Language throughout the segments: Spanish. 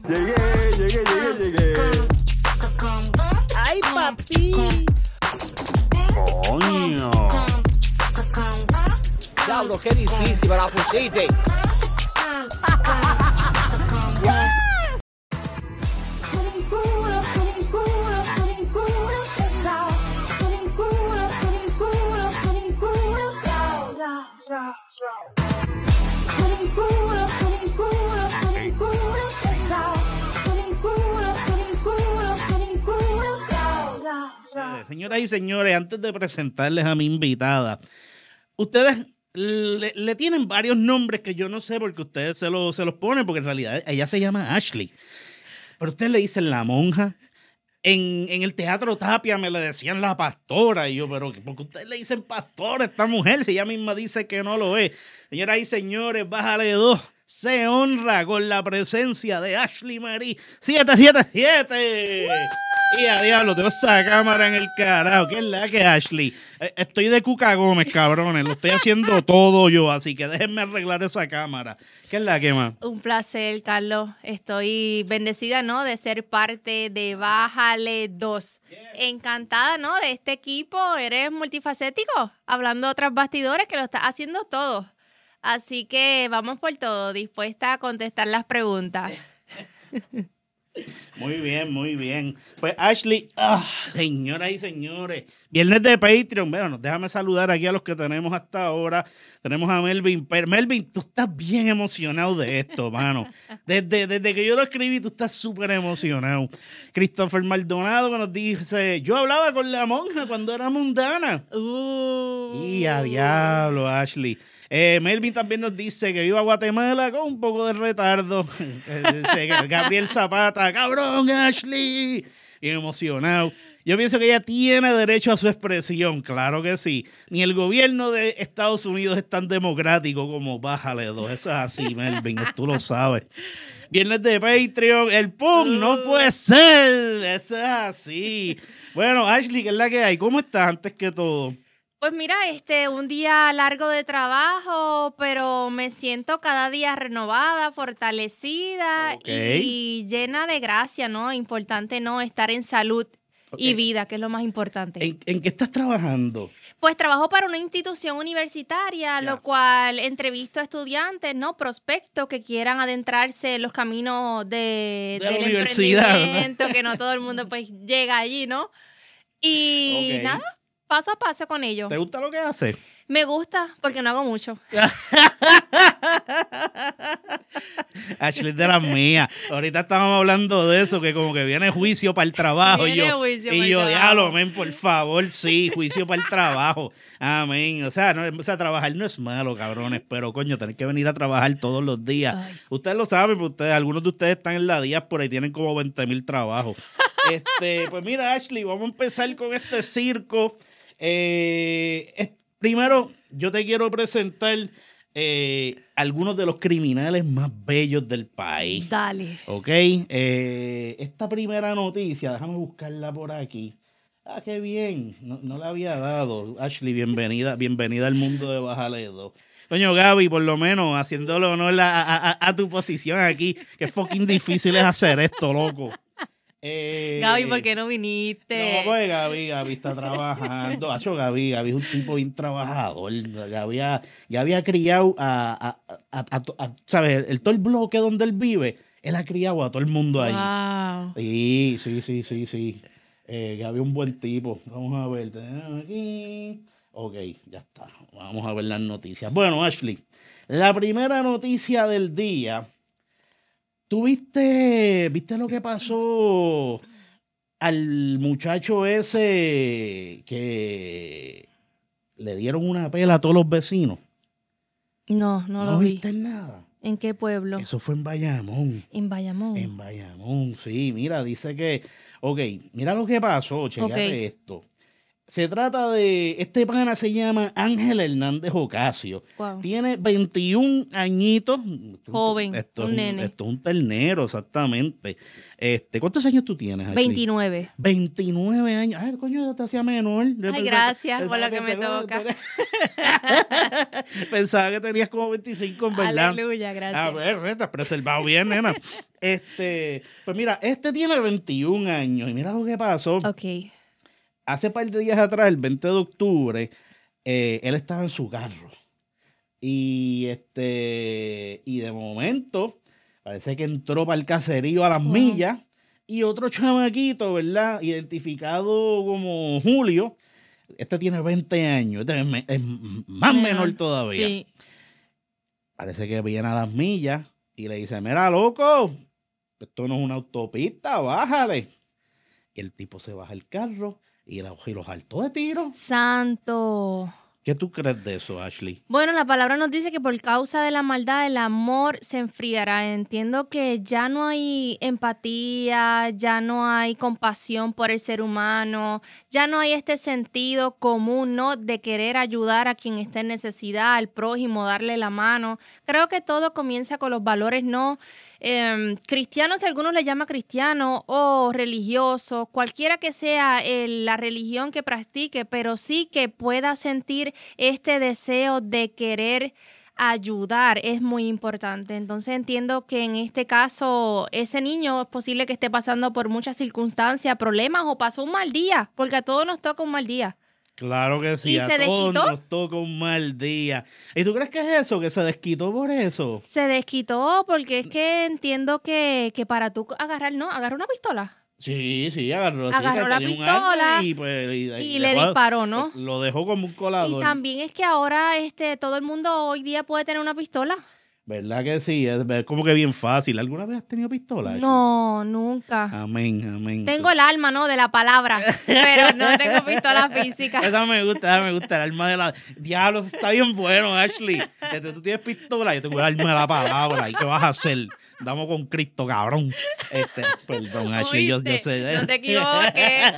Llegué. ¡Ay, papi! Coño. Diablo, qué difícil me la pusiste. Señoras y señores, antes de presentarles a mi invitada, ustedes le tienen varios nombres que yo no sé porque ustedes se los ponen, porque en realidad ella se llama Ashley. Pero ustedes le dicen la monja. En el Teatro Tapia me le decían la pastora. Y yo, pero ¿por qué ustedes le dicen pastora a esta mujer si ella misma dice que no lo es? Señoras y señores, Bájale 2 se honra con la presencia de Ashley Marie 777. Y a diablo, tengo esa cámara en el carajo. ¿Qué es la que, Ashley? Estoy de Cuca Gómez, cabrones. Lo estoy haciendo todo yo, así que déjenme arreglar esa cámara. ¿Qué es la que, más? Un placer, Carlos. Estoy bendecida, ¿no? De ser parte de Bájale 2. Yes. Encantada, ¿no? De este equipo. Eres multifacético, hablando de otros bastidores que lo estás haciendo todo. Así que vamos por todo, dispuesta a contestar las preguntas. Muy bien, muy bien. Pues Ashley, señoras y señores, viernes de Patreon. Bueno, déjame saludar aquí a los que tenemos hasta ahora. Tenemos a Melvin. Pero Melvin, tú estás bien emocionado de esto, mano. Desde que yo lo escribí, tú estás súper emocionado. Christopher Maldonado que nos dice, yo hablaba con la monja cuando era mundana. Y a diablo, Ashley. Melvin también nos dice que viva Guatemala con un poco de retardo. Gabriel Zapata, cabrón, Ashley. Bien emocionado. Yo pienso que ella tiene derecho a su expresión, claro que sí. Ni el gobierno de Estados Unidos es tan democrático como Bájale 2. Eso es así, Melvin, tú lo sabes. Viernes de Patreon, el PUM, no puede ser. Eso es así. Bueno, Ashley, ¿qué es la que hay? ¿Cómo estás antes que todo? Pues mira, un día largo de trabajo, pero me siento cada día renovada, fortalecida y llena de gracia, ¿no? Importante, ¿no? Estar en salud y vida, que es lo más importante. ¿En qué estás trabajando? Pues trabajo para una institución universitaria, lo cual entrevisto a estudiantes, ¿no? Prospectos que quieran adentrarse en los caminos del emprendimiento, ¿no? Que no todo el mundo pues llega allí, ¿no? Y nada. Paso a paso con ello. ¿Te gusta lo que haces? Me gusta, porque no hago mucho. Ashley de las mías. Ahorita estábamos hablando de eso, que como que viene juicio para el trabajo. Y yo, diablo, amén, por favor, sí, juicio para el trabajo. Amén. O sea, trabajar no es malo, cabrones, pero coño, tener que venir a trabajar todos los días. Ay, sí. Ustedes lo saben, porque algunos de ustedes están en la diáspora y tienen como 20,000 trabajos. Pues mira, Ashley, vamos a empezar con este circo. Primero, yo te quiero presentar algunos de los criminales más bellos del país. Dale. Ok. Esta primera noticia, déjame buscarla por aquí. Qué bien. No la había dado. Ashley, bienvenida al mundo de Bájale 2. Coño, Gaby, por lo menos haciéndole honor a tu posición aquí, que fucking difícil es hacer esto, loco. Gaby, ¿por qué no viniste? No, pues Gaby está trabajando. Gaby es un tipo bien trabajador. Gaby había criado ¿sabes? Todo el bloque donde él vive, él ha criado a todo el mundo ahí. Wow. Sí. Gaby es un buen tipo. Vamos a ver. Aquí. Ok, ya está. Vamos a ver las noticias. Bueno, Ashley, la primera noticia del día. ¿Tú viste lo que pasó al muchacho ese que le dieron una pela a todos los vecinos? No lo vi. ¿No viste nada? ¿En qué pueblo? Eso fue en Bayamón. ¿En Bayamón? En Bayamón, sí. Mira, dice que... Ok, mira lo que pasó, chécate esto. Se trata de, este pana se llama Ángel Hernández Ocasio. Wow. Tiene 21 añitos. Joven, Esto un es nene. esto es un ternero, exactamente. ¿Cuántos años tú tienes, Ashley? 29. 29 años. Ay, coño, yo te hacía menor. Yo Ay, gracias por lo que me toca. Pensaba que tenías como 25, en verdad. Aleluya, A gracias. ver, te has preservado bien, nena. Pues mira, este tiene 21 años y mira lo que pasó. Ok. Hace par de días atrás, el 20 de octubre, él estaba en su carro. Y de momento, parece que entró para el caserío a las Wow. millas. Y otro chamaquito, ¿verdad? Identificado como Julio. Este tiene 20 años. Este es más menor todavía. Sí. Parece que viene a las millas y le dice, mira, loco, esto no es una autopista, bájale. Y el tipo se baja el carro y los saltó de tiro. Santo. ¿Qué tú crees de eso, Ashley? Bueno, la palabra nos dice que por causa de la maldad el amor se enfriará. Entiendo que ya no hay empatía, ya no hay compasión por el ser humano, ya no hay este sentido común, ¿no? De querer ayudar a quien esté en necesidad, al prójimo, darle la mano. Creo que todo comienza con los valores, ¿no? Cristianos, si algunos le llaman cristiano o religioso, cualquiera que sea la religión que practique, pero sí que pueda sentir este deseo de querer ayudar es muy importante. Entonces entiendo que en este caso ese niño es posible que esté pasando por muchas circunstancias, problemas o pasó un mal día, porque a todos nos toca un mal día. Claro que sí, ¿Y a se todos desquitó? nos toca un mal día. ¿Y tú crees que es eso, que se desquitó por eso? Se desquitó porque es que entiendo que para tú agarrar, ¿no? Agarrar una pistola. Sí, agarró, Agarró la tenía un arma pistola y, pues, y le disparó, ¿no? Lo dejó como un Y colador. también es que ahora todo el mundo hoy día puede tener una pistola. ¿Verdad que sí? Es como que bien fácil. ¿Alguna vez has tenido pistola, Ashley? No, nunca. Amén. Tengo el alma, ¿no? De la palabra, pero no tengo pistola física. Esa me gusta, el alma de la... Diablo, eso está bien bueno, Ashley. Tú tienes pistola, yo tengo el alma de la palabra. ¿Y qué vas a hacer? Damos con Cristo, cabrón. Perdón, Ashley, yo Oíste, sé. no te equivoques.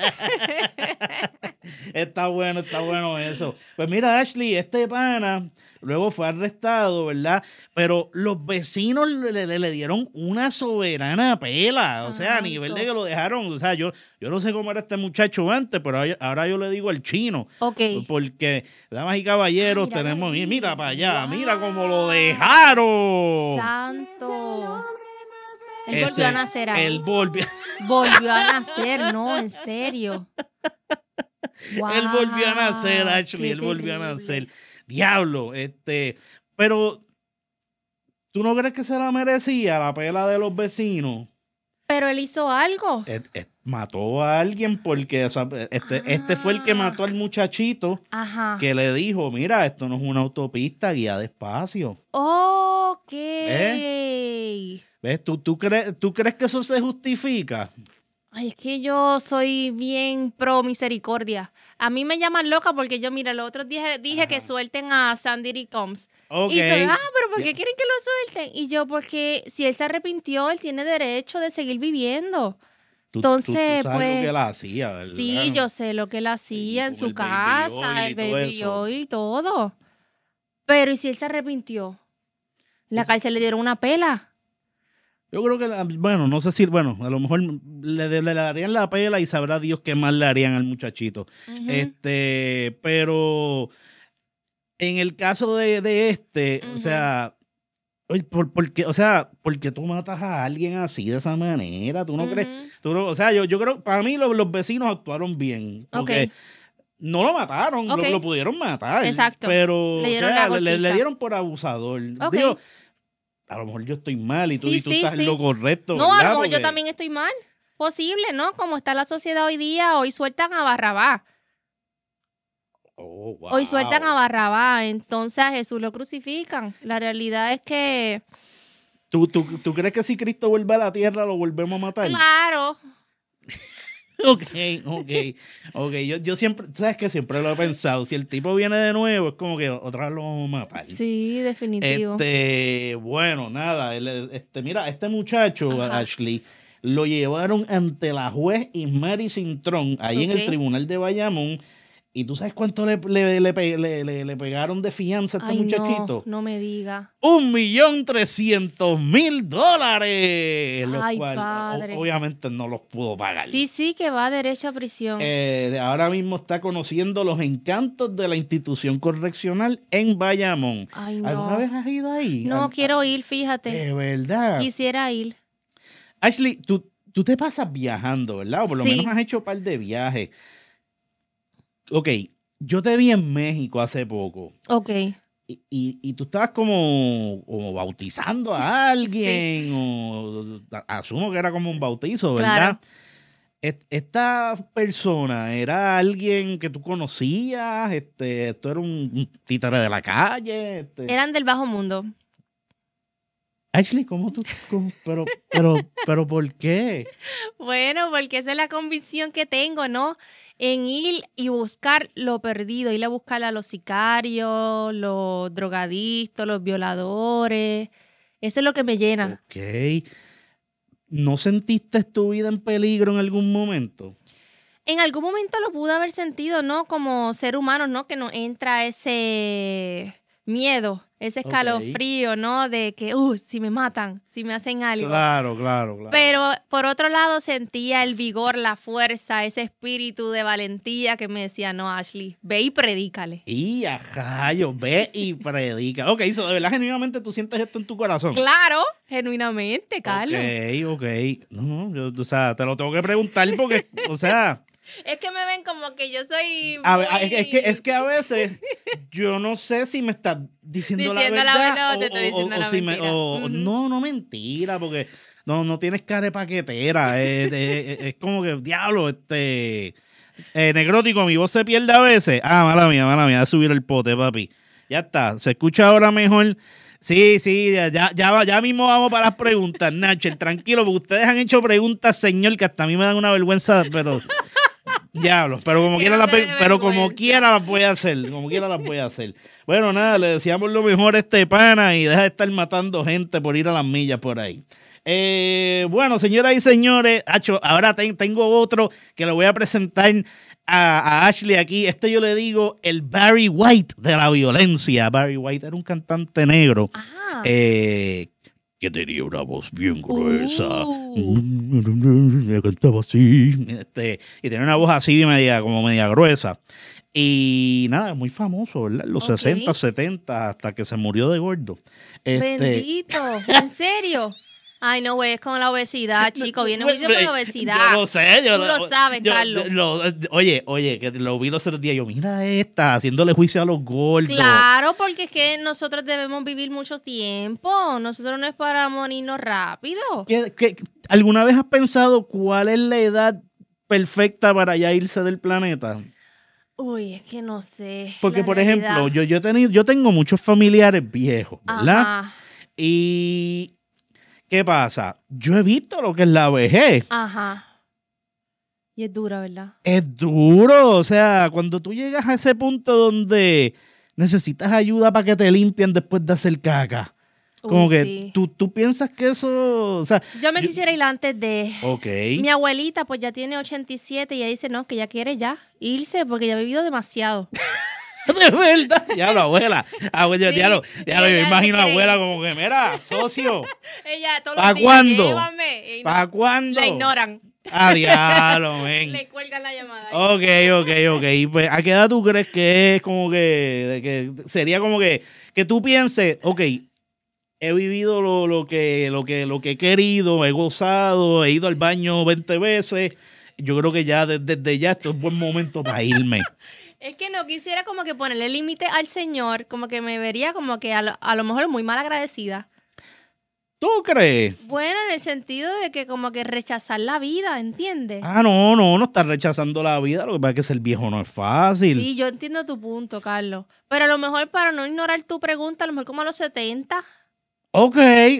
Está bueno eso. Pues mira, Ashley, este pana luego fue arrestado, ¿verdad? Pero los vecinos le dieron una soberana pela. O sea, a nivel de que lo dejaron. O sea, yo no sé cómo era este muchacho antes, pero ahora yo le digo el chino. Ok. Porque, damas y caballeros, míralo tenemos... ahí. Mira para allá, Wow. mira cómo lo dejaron. Santo. Él Ese- volvió a nacer ahí. Él volvió... Volvió a nacer, no, en serio. Él volvió a nacer, Wow, Ashley, qué él volvió a terrible. nacer. Diablo, pero ¿tú no crees que se la merecía la pela de los vecinos? Pero él hizo algo. Mató a alguien porque o sea, este fue el que mató al muchachito Ajá. que le dijo, mira, esto no es una autopista, guía despacio. Ok. ¿Ves? ¿Tú crees que eso se justifica? Ay, es que yo soy bien pro misericordia. A mí me llaman loca porque yo, mira, los otros días dije que suelten a Sandy Combs. Ok. Y todo, pero ¿por qué quieren que lo suelten? Y yo, porque si él se arrepintió, él tiene derecho de seguir viviendo. Tú Entonces, sabes lo pues, que él hacía, ¿verdad? Sí, yo sé lo que él hacía en con su el baby casa, oil y el todo baby eso. oil y todo. Pero ¿y si él se arrepintió? En la cárcel le dieron una pela. Yo creo que, bueno, no sé si, bueno, a lo mejor le darían la pela y sabrá Dios qué más le harían al muchachito. Ujú. Pero en el caso de o Ujú. sea, oye, ¿por qué tú matas a alguien así de esa manera? ¿Tú no crees? Ujú. O sea, yo creo, para mí los vecinos actuaron bien. Porque no lo mataron, Ok. lo pudieron matar. Exacto. Pero, Le dieron o sea, la le golpiza. dieron por abusador. Ok. Digo, a lo mejor yo estoy mal y tú Sí, estás en sí. lo correcto, No, a ¿verdad? lo mejor yo Porque- también estoy mal. Posible, ¿no? Como está la sociedad hoy día, hoy sueltan a Barrabás. Oh, wow. Hoy sueltan a Barrabás, entonces a Jesús lo crucifican. La realidad es que, ¿Tú crees que si Cristo vuelve a la tierra lo volvemos a matar? claro, Ok. Yo siempre, ¿sabes qué? Siempre lo he pensado. Si el tipo viene de nuevo, es como que otra vez lo vamos a matar. sí, definitivo. Bueno, nada. Mira, este muchacho, Ajá. Ashley, lo llevaron ante la juez Ismari Cintrón, ahí en Ok. el tribunal de Bayamón. ¿Y tú sabes cuánto le pegaron de fianza a este Ay, muchachito? no me diga. $1,300,000. Los Ay, cuales, padre. obviamente no los pudo pagar. Sí, que va derecho a prisión. Ahora mismo está conociendo los encantos de la institución correccional en Bayamón. Ay, no. ¿Alguna vez has ido ahí? No quiero ir, fíjate. De verdad. Quisiera ir. Ashley, tú te pasas viajando, ¿verdad? O por lo Sí. menos has hecho un par de viajes. Ok, yo te vi en México hace poco. Ok. Y tú estabas como bautizando a alguien, asumo que era como un bautizo, ¿verdad? Claro. Esta persona era alguien que tú conocías, esto era un títere de la calle. Eran del bajo mundo. Ashley, pero ¿por qué? Bueno, porque esa es la convicción que tengo, ¿no? En ir y buscar lo perdido, ir a buscar a los sicarios, los drogadictos, los violadores. Eso es lo que me llena. Ok. ¿No sentiste tu vida en peligro en algún momento? En algún momento lo pude haber sentido, ¿no? Como ser humano, ¿no? Que nos entra ese miedo, ese Ok. escalofrío, ¿no? De que, si me matan, si me hacen algo. Claro. Pero por otro lado sentía el vigor, la fuerza, ese espíritu de valentía que me decía, no, Ashley, ve y predícale. Y ajayo, ve y predica. Ok, eso de verdad genuinamente tú sientes esto en tu corazón. Claro, genuinamente, Carlos. Ok. No, yo, o sea, te lo tengo que preguntar porque, o sea, Es que me ven como que yo soy a ver, muy- es que a veces yo no sé si me estás diciendo la Diciendo la verdad, verdad o te estoy diciendo la si mentira. Ujú. no mentira, porque no tienes cara de paquetera. Es como que, diablo, Necrótico, mi voz se pierde a veces. Mala mía, voy a subir el pote, papi. Ya está, se escucha ahora mejor. Sí, ya mismo vamos para las preguntas, Nacho, tranquilo, porque ustedes han hecho preguntas, señor, que hasta a mí me dan una vergüenza, pero diablo, pero como Que quiera no te dé pero como vergüenza. quiera las voy a hacer, como quiera las voy a hacer. Bueno, nada, le deseamos lo mejor a este pana y deja de estar matando gente por ir a las millas por ahí. Bueno, señoras y señores, ahora tengo otro que lo voy a presentar a Ashley aquí. Yo le digo el Barry White de la violencia. Barry White era un cantante negro Ajá. que tenía una voz bien gruesa. Uh. Cantaba así. Y tenía una voz así media gruesa. Y nada, muy famoso, ¿verdad? En los Ok. 60, 70, hasta que se murió de gordo. Bendito, ¿en serio? Ay, no, güey, es con la obesidad, chico. Viene juicio con la obesidad. Yo lo sé. Tú lo sabes, Carlos. Oye, que lo vi los otros días. Yo, mira haciéndole juicio a los gordos. Claro, porque es que nosotros debemos vivir mucho tiempo. Nosotros no es para morirnos rápido. ¿Alguna vez has pensado cuál es la edad perfecta para ya irse del planeta? Uy, es que no sé. Porque, la por realidad. ejemplo, yo tengo muchos familiares viejos, ¿verdad? Ajá, Y ¿qué pasa? Yo he visto lo que es la vejez. ajá. Y es dura, ¿verdad? Es duro, o sea, cuando tú llegas a ese punto donde necesitas ayuda para que te limpien después de hacer caca. Como Uy, que sí. tú piensas que eso, o sea, Yo me quisiera ir antes de... ok. Mi abuelita, pues ya tiene 87 y ella dice, no, que ya quiere ya irse porque ya ha vivido demasiado. De verdad. Ya la abuela. Abuela, Sí, ya lo ella yo imagino a la quiere abuela ir. como que, mira, socio, Ella todos ¿Pa' los días, cuándo? llévame. Y no, ¿para cuándo? la ignoran. Diablo, men. Le cuelgan la llamada. Ok. Y pues, ¿a qué edad tú crees que es como que sería como que tú pienses, ok, he vivido lo que he querido, he gozado, he ido al baño 20 veces. Yo creo que ya desde ya esto es buen momento para irme. Es que no quisiera como que ponerle límite al Señor, como que me vería como que a lo mejor muy mal agradecida. ¿Tú crees? Bueno, en el sentido de que como que rechazar la vida, ¿entiendes? No estás rechazando la vida. Lo que pasa es que ser viejo no es fácil. Sí, yo entiendo tu punto, Carlos. Pero a lo mejor para no ignorar tu pregunta, a lo mejor como a los 70, Ok.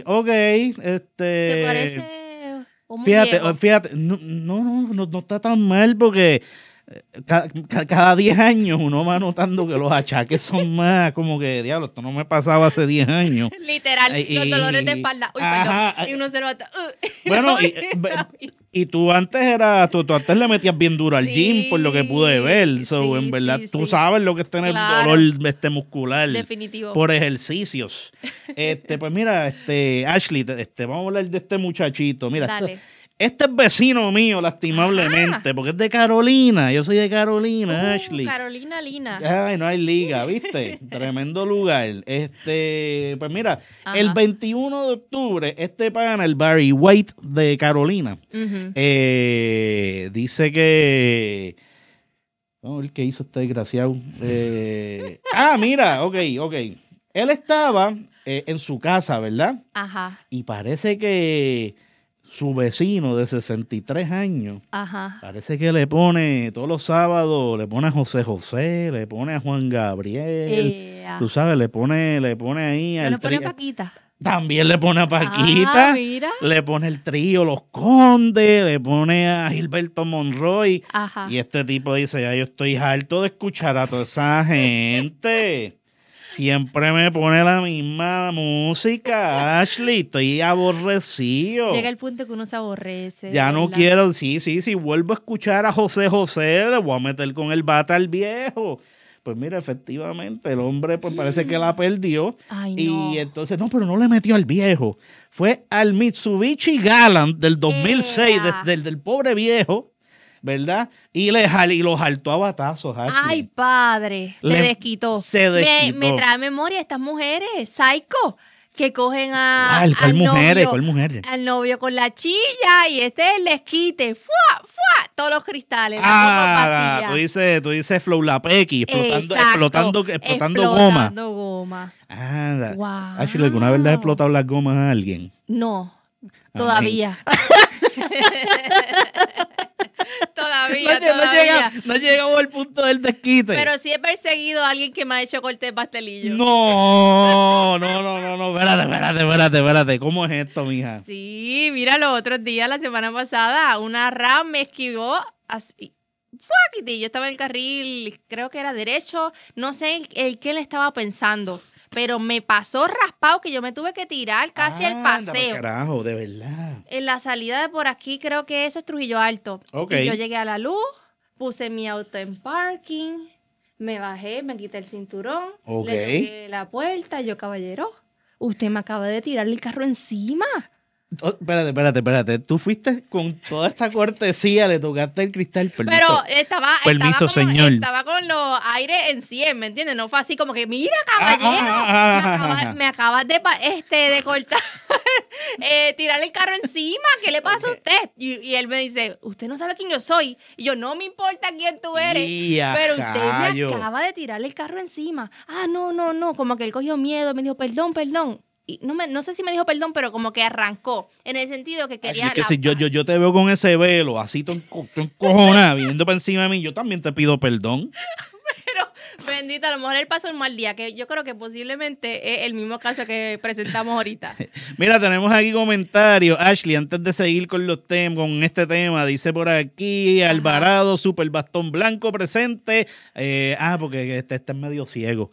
¿te parece? O muy Fíjate, viejo? no está tan mal porque cada 10 años uno va notando que los achaques son más como que, diablo, esto no me pasaba hace 10 años. Literal, los dolores de espalda. Uy, Ajá. perdón. Y uno se lo ata. Bueno, y tú antes tú antes le metías bien duro al Sí, gym por lo que pude ver. So, sí, en verdad, sí, tú sí. sabes lo que es tener Claro. dolor muscular. Definitivo. Por ejercicios. Pues mira, Ashley, vamos a hablar de este muchachito. Mira, Dale. este es vecino mío, lastimablemente, porque es de Carolina. Yo soy de Carolina, Ashley. Carolina Lina. Ay, no hay liga, ¿viste? Tremendo lugar. Pues mira, Ajá. el 21 de octubre, este pana, el Barry White de Carolina, Ujú. dice que... Vamos a ver qué hizo este desgraciado. Mira, ok. Él estaba en su casa, ¿verdad? Ajá, Y parece que su vecino de 63 años, ajá. parece que le pone todos los sábados, le pone a José José, le pone a Juan Gabriel, tú sabes, le pone ahí ¿No al le pone trío. Paquita? También le pone a Paquita, Mira. le pone el trío Los Condes, le pone a Gilberto Monroy. Ajá. Y este tipo dice, ya yo estoy harto de escuchar a toda esa gente. Siempre me pone la misma música, Ashley. Estoy aborrecido. Llega el punto que uno se aborrece. Ya no ¿verdad? quiero, sí, si vuelvo a escuchar a José José, le voy a meter con el bate al viejo. Pues mira, efectivamente, el hombre pues parece que la perdió. Ay, no. Y entonces, no, pero no le metió al viejo. Fue al Mitsubishi Galant del 2006, ¡Ea! del pobre viejo, ¿verdad? Y lo jaltó a batazos, Ashley. Ay, padre. Se Le- desquitó. se desquitó. Me trae a memoria estas mujeres, psycho, que cogen a. ¿Cuál al mujeres? novio- ¿Cuál mujeres? Al novio con la chilla y este es el desquite. ¡Fua! Todos los cristales. La copa vacía. Tú dices Flow Lapeki, Exacto. explotando goma. Explotando goma. Anda. Wow. Ashley, ¿alguna vez le has explotado las gomas a alguien? No, Amén. todavía. Todavía. No llegamos al punto del desquite. Pero sí he perseguido a alguien que me ha hecho corte de pastelillo. No, espérate. ¿Cómo es esto, mija? Sí, mira, los otros días, la semana pasada, una RAM me esquivó así. Fuckity, yo estaba en el carril, creo que era derecho, no sé el qué le estaba pensando, pero me pasó raspado que yo me tuve que tirar casi el Anda, pa'l paseo. carajo, de verdad. En la salida de por aquí, creo que eso es Trujillo Alto. Ok. Y yo llegué a la luz, puse mi auto en parking, me bajé, me quité el cinturón, Ok. le toqué la puerta, yo, caballero, usted me acaba de tirar el carro encima. Espérate. Tú fuiste con toda esta cortesía, le tocaste el cristal. Permiso. Pero estaba Permiso, señor. Estaba con los aires en 100, ¿me entiendes? No fue así como que, mira, caballero, me acabas de cortar, tirarle el carro encima, ¿qué le pasa a usted? Y él me dice, usted no sabe quién yo soy. Y yo, no me importa quién tú eres, ¡Ya, pero usted callo! me acaba de tirarle el carro encima. No, como que él cogió miedo, me dijo, perdón. Y no sé si me dijo perdón, pero como que arrancó, en el sentido que quería Ashley, que la si paz. yo te veo con ese velo, así tú encojonada, viniendo para encima de mí, yo también te pido perdón. Pero, bendita, a lo mejor él pasó un mal día, que yo creo que posiblemente es el mismo caso que presentamos ahorita. Mira, tenemos aquí comentarios. Ashley, antes de seguir con con este tema, dice por aquí Alvarado, Super Bastón Blanco presente. Porque este es medio ciego.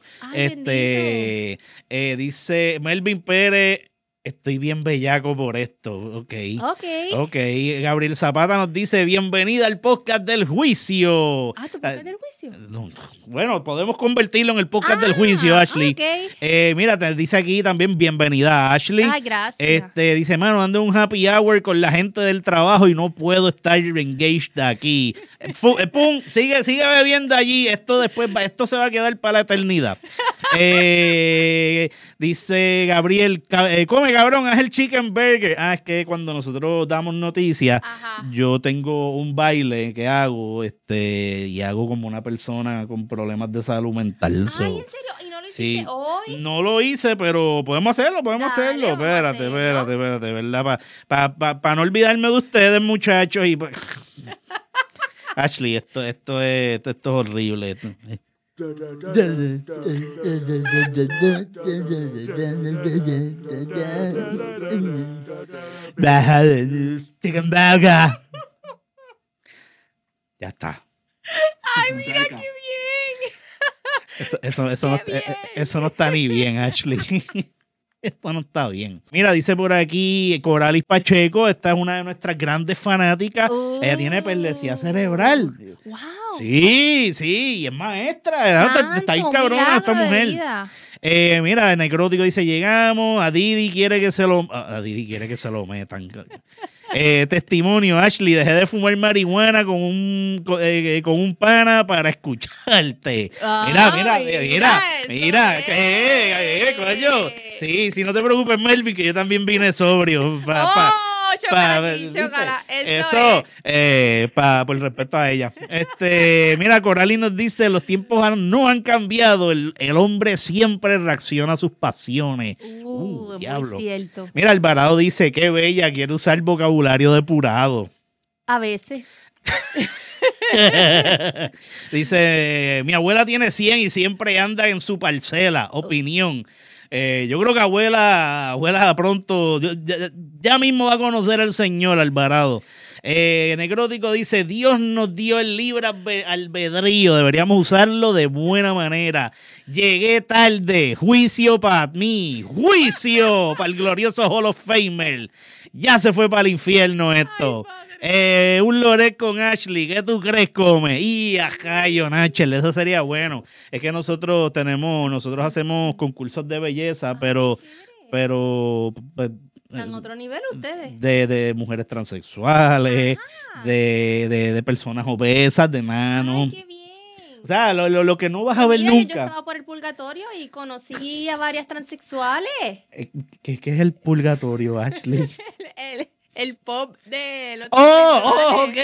Ay, Dice Melvin Pérez, estoy bien bellaco por esto. Ok. Ok. Gabriel Zapata nos dice, bienvenida al podcast del juicio. ¿Tu podcast del juicio? No, bueno, podemos convertirlo en el podcast del juicio, Ashley. Ok. Mira, te dice aquí también bienvenida, Ashley. Ay, gracias. Dice, mano, ando en un happy hour con la gente del trabajo y no puedo estar engaged aquí. Pum, sigue bebiendo allí. Esto se va a quedar para la eternidad. Dice Gabriel, come cabrón, haz el chicken burger. Es que cuando nosotros damos noticias, Ajá. yo tengo un baile que hago, y hago como una persona con problemas de salud mental. Ay, ¿en serio? ¿Y no lo hiciste Sí. hoy? No lo hice, pero podemos hacerlo. Dale, Espérate, vamos a hacerlo. ¿verdad? Para no olvidarme de ustedes, muchachos. Y Ashley, esto es horrible. Ya está. Ay, mira qué bien. Eso no está ni bien, Ashley. Esto no está bien. Mira, dice por aquí Coralis Pacheco, esta es una de nuestras grandes fanáticas. Ella tiene epilepsia cerebral. Wow. Sí, y es maestra. Está bien cabrona esta mujer. Mira, Necrótico dice, llegamos, a Didi quiere que se lo metan. Testimonio, Ashley, dejé de fumar marihuana con un pana para escucharte. Mira, coño. Sí, no te preocupes, Melvin, que yo también vine sobrio. Chócala. Eso por respeto a ella. Mira, Corali nos dice, los tiempos no han cambiado, el hombre siempre reacciona a sus pasiones. Diablo. Muy cierto. Mira, Alvarado dice, qué bella, quiere usar vocabulario depurado. A veces. Dice, mi abuela tiene 100 y siempre anda en su parcela. Opinión. Yo creo que abuela pronto, ya mismo va a conocer al señor Alvarado. Necrótico dice, Dios nos dio el libre albedrío, deberíamos usarlo de buena manera. Llegué tarde, juicio para mí, juicio para el glorioso Hall of Famer. Ya se fue para el infierno esto. Un Loret con Ashley, ¿qué tú crees, come? Y ajá, Nachel, eso sería bueno. Es que nosotros hacemos concursos de belleza, pero ¿Están en otro nivel ustedes? de mujeres transexuales, de personas obesas, de enanos. Ay, qué bien. O sea, lo que no vas a ver Mira, nunca. Yo estaba por el purgatorio y conocí a varias transexuales. ¿Qué es el purgatorio, Ashley? El pop de los ok.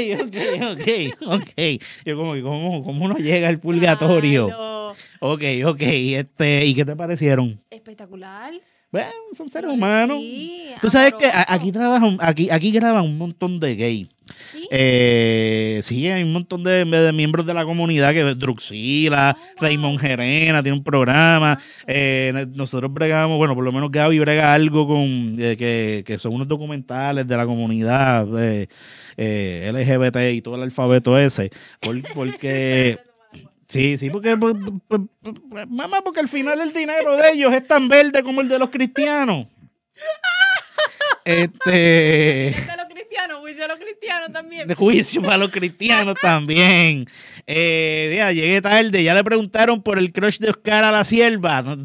Yo ¿cómo uno llega al purgatorio? Ok. ¿Y qué te parecieron? Espectacular. Bueno, son seres humanos. Sí, tú sabes amoroso. que aquí graban un montón de gays. ¿Sí? Sí, hay un montón de miembros de la comunidad, que Druxila, Raymond Gerena tiene un programa. Nosotros bregamos, bueno, por lo menos Gaby brega algo con que son unos documentales de la comunidad LGBT y todo el alfabeto ese. Porque sí, porque mamá, porque al final el dinero de ellos es tan verde como el de los cristianos. Juicio a los cristianos también. De juicio para los cristianos también. Ya, llegué tarde, ya le preguntaron por el crush de Oscar a la sierva. La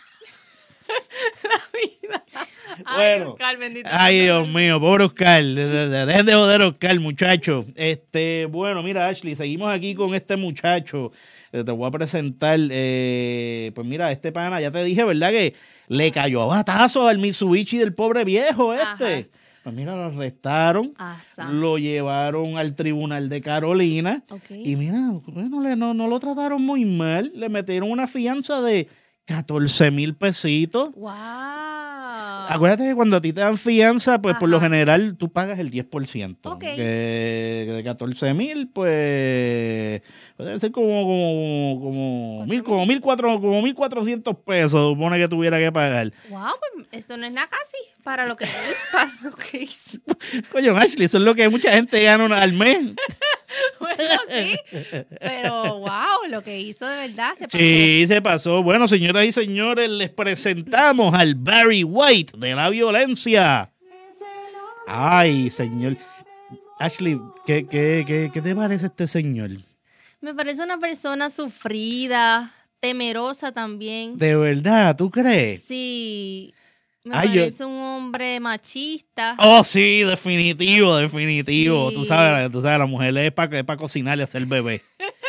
vida. Bueno, Oscar, bendito. Ay, Dios mío, pobre Oscar. Dejen de joder a Oscar, muchacho. Bueno, mira, Ashley, seguimos aquí con este muchacho. Te voy a presentar. Pues mira, este pana, ya te dije, ¿verdad? Que le cayó a batazos al Mitsubishi del pobre viejo este. Ajá. Pues mira, lo arrestaron, lo llevaron al tribunal de Carolina. Y mira, bueno, no lo trataron muy mal. Le metieron una fianza de 14,000 pesitos. ¡Wow! Acuérdate que cuando a ti te dan fianza, pues por lo general tú pagas el 10%. Ok. Que de 14,000, pues debe ser como 1,400 pesos, supone que tuviera que pagar. ¡Wow! Pues esto no es nada casi para lo que hizo. Coño, Ashley, eso es lo que mucha gente gana al mes. Bueno, sí, pero wow, lo que hizo de verdad se pasó. Sí, se pasó. Bueno, señoras y señores, les presentamos al Barry White de la violencia. Ay, señor. Ashley, ¿qué te parece este señor? Me parece una persona sufrida, temerosa también. ¿De verdad? ¿Tú crees? Sí. Me parece un hombre machista. Oh, sí, definitivo. Sí. Tú sabes, la mujer es para cocinar y hacer bebé.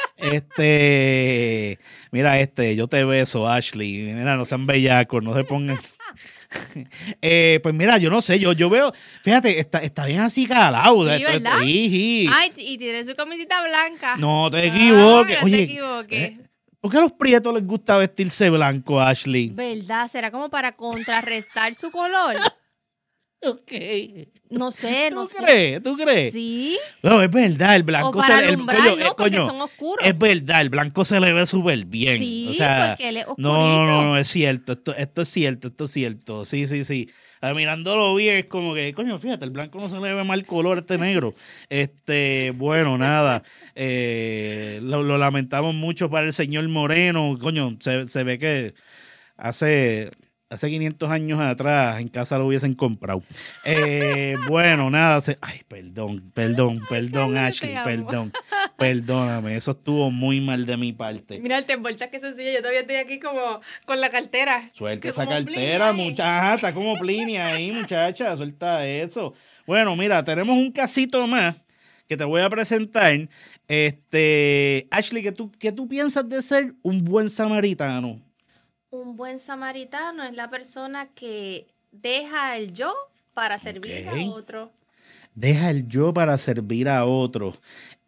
Mira, yo te beso, Ashley. Mira, no sean bellacos, no se pongan. Pues mira, yo no sé, yo veo, fíjate, está bien así calado. Sí, ¿verdad? Sí. Ay, y tiene su camisita blanca. No te equivoques. No te Oye, equivoques. ¿por qué a los prietos les gusta vestirse blanco, Ashley? ¿Verdad? ¿Será como para contrarrestar su color? Ok. No sé. ¿Tú crees? Sí. No, es verdad, el blanco O para se alumbrar, ¿no? Porque son oscuros. Es verdad, el blanco se le ve súper bien. Sí, o sea, porque él es oscurito. no, es cierto. Esto es cierto. Sí. Mirándolo bien es como que, coño, fíjate, el blanco no se le ve mal color a este negro. Bueno, nada. Lo lamentamos mucho para el señor Moreno. Coño, se ve que hace 500 años atrás en casa lo hubiesen comprado. Bueno, nada. Ay, perdón, cállate, Ashley, amo. perdón. Perdóname, eso estuvo muy mal de mi parte. Mira el tembolta que sencillo. Yo todavía estoy aquí como con la cartera. Suelta Que esa como cartera, Pliny ahí. muchacha. Está como Pliny ahí, muchacha. Suelta eso. Bueno, mira, tenemos un casito más que te voy a presentar. Ashley, ¿qué tú piensas de ser un buen samaritano? Un buen samaritano es la persona que deja el yo para servir Ok. a otro. Deja el yo para servir a otros.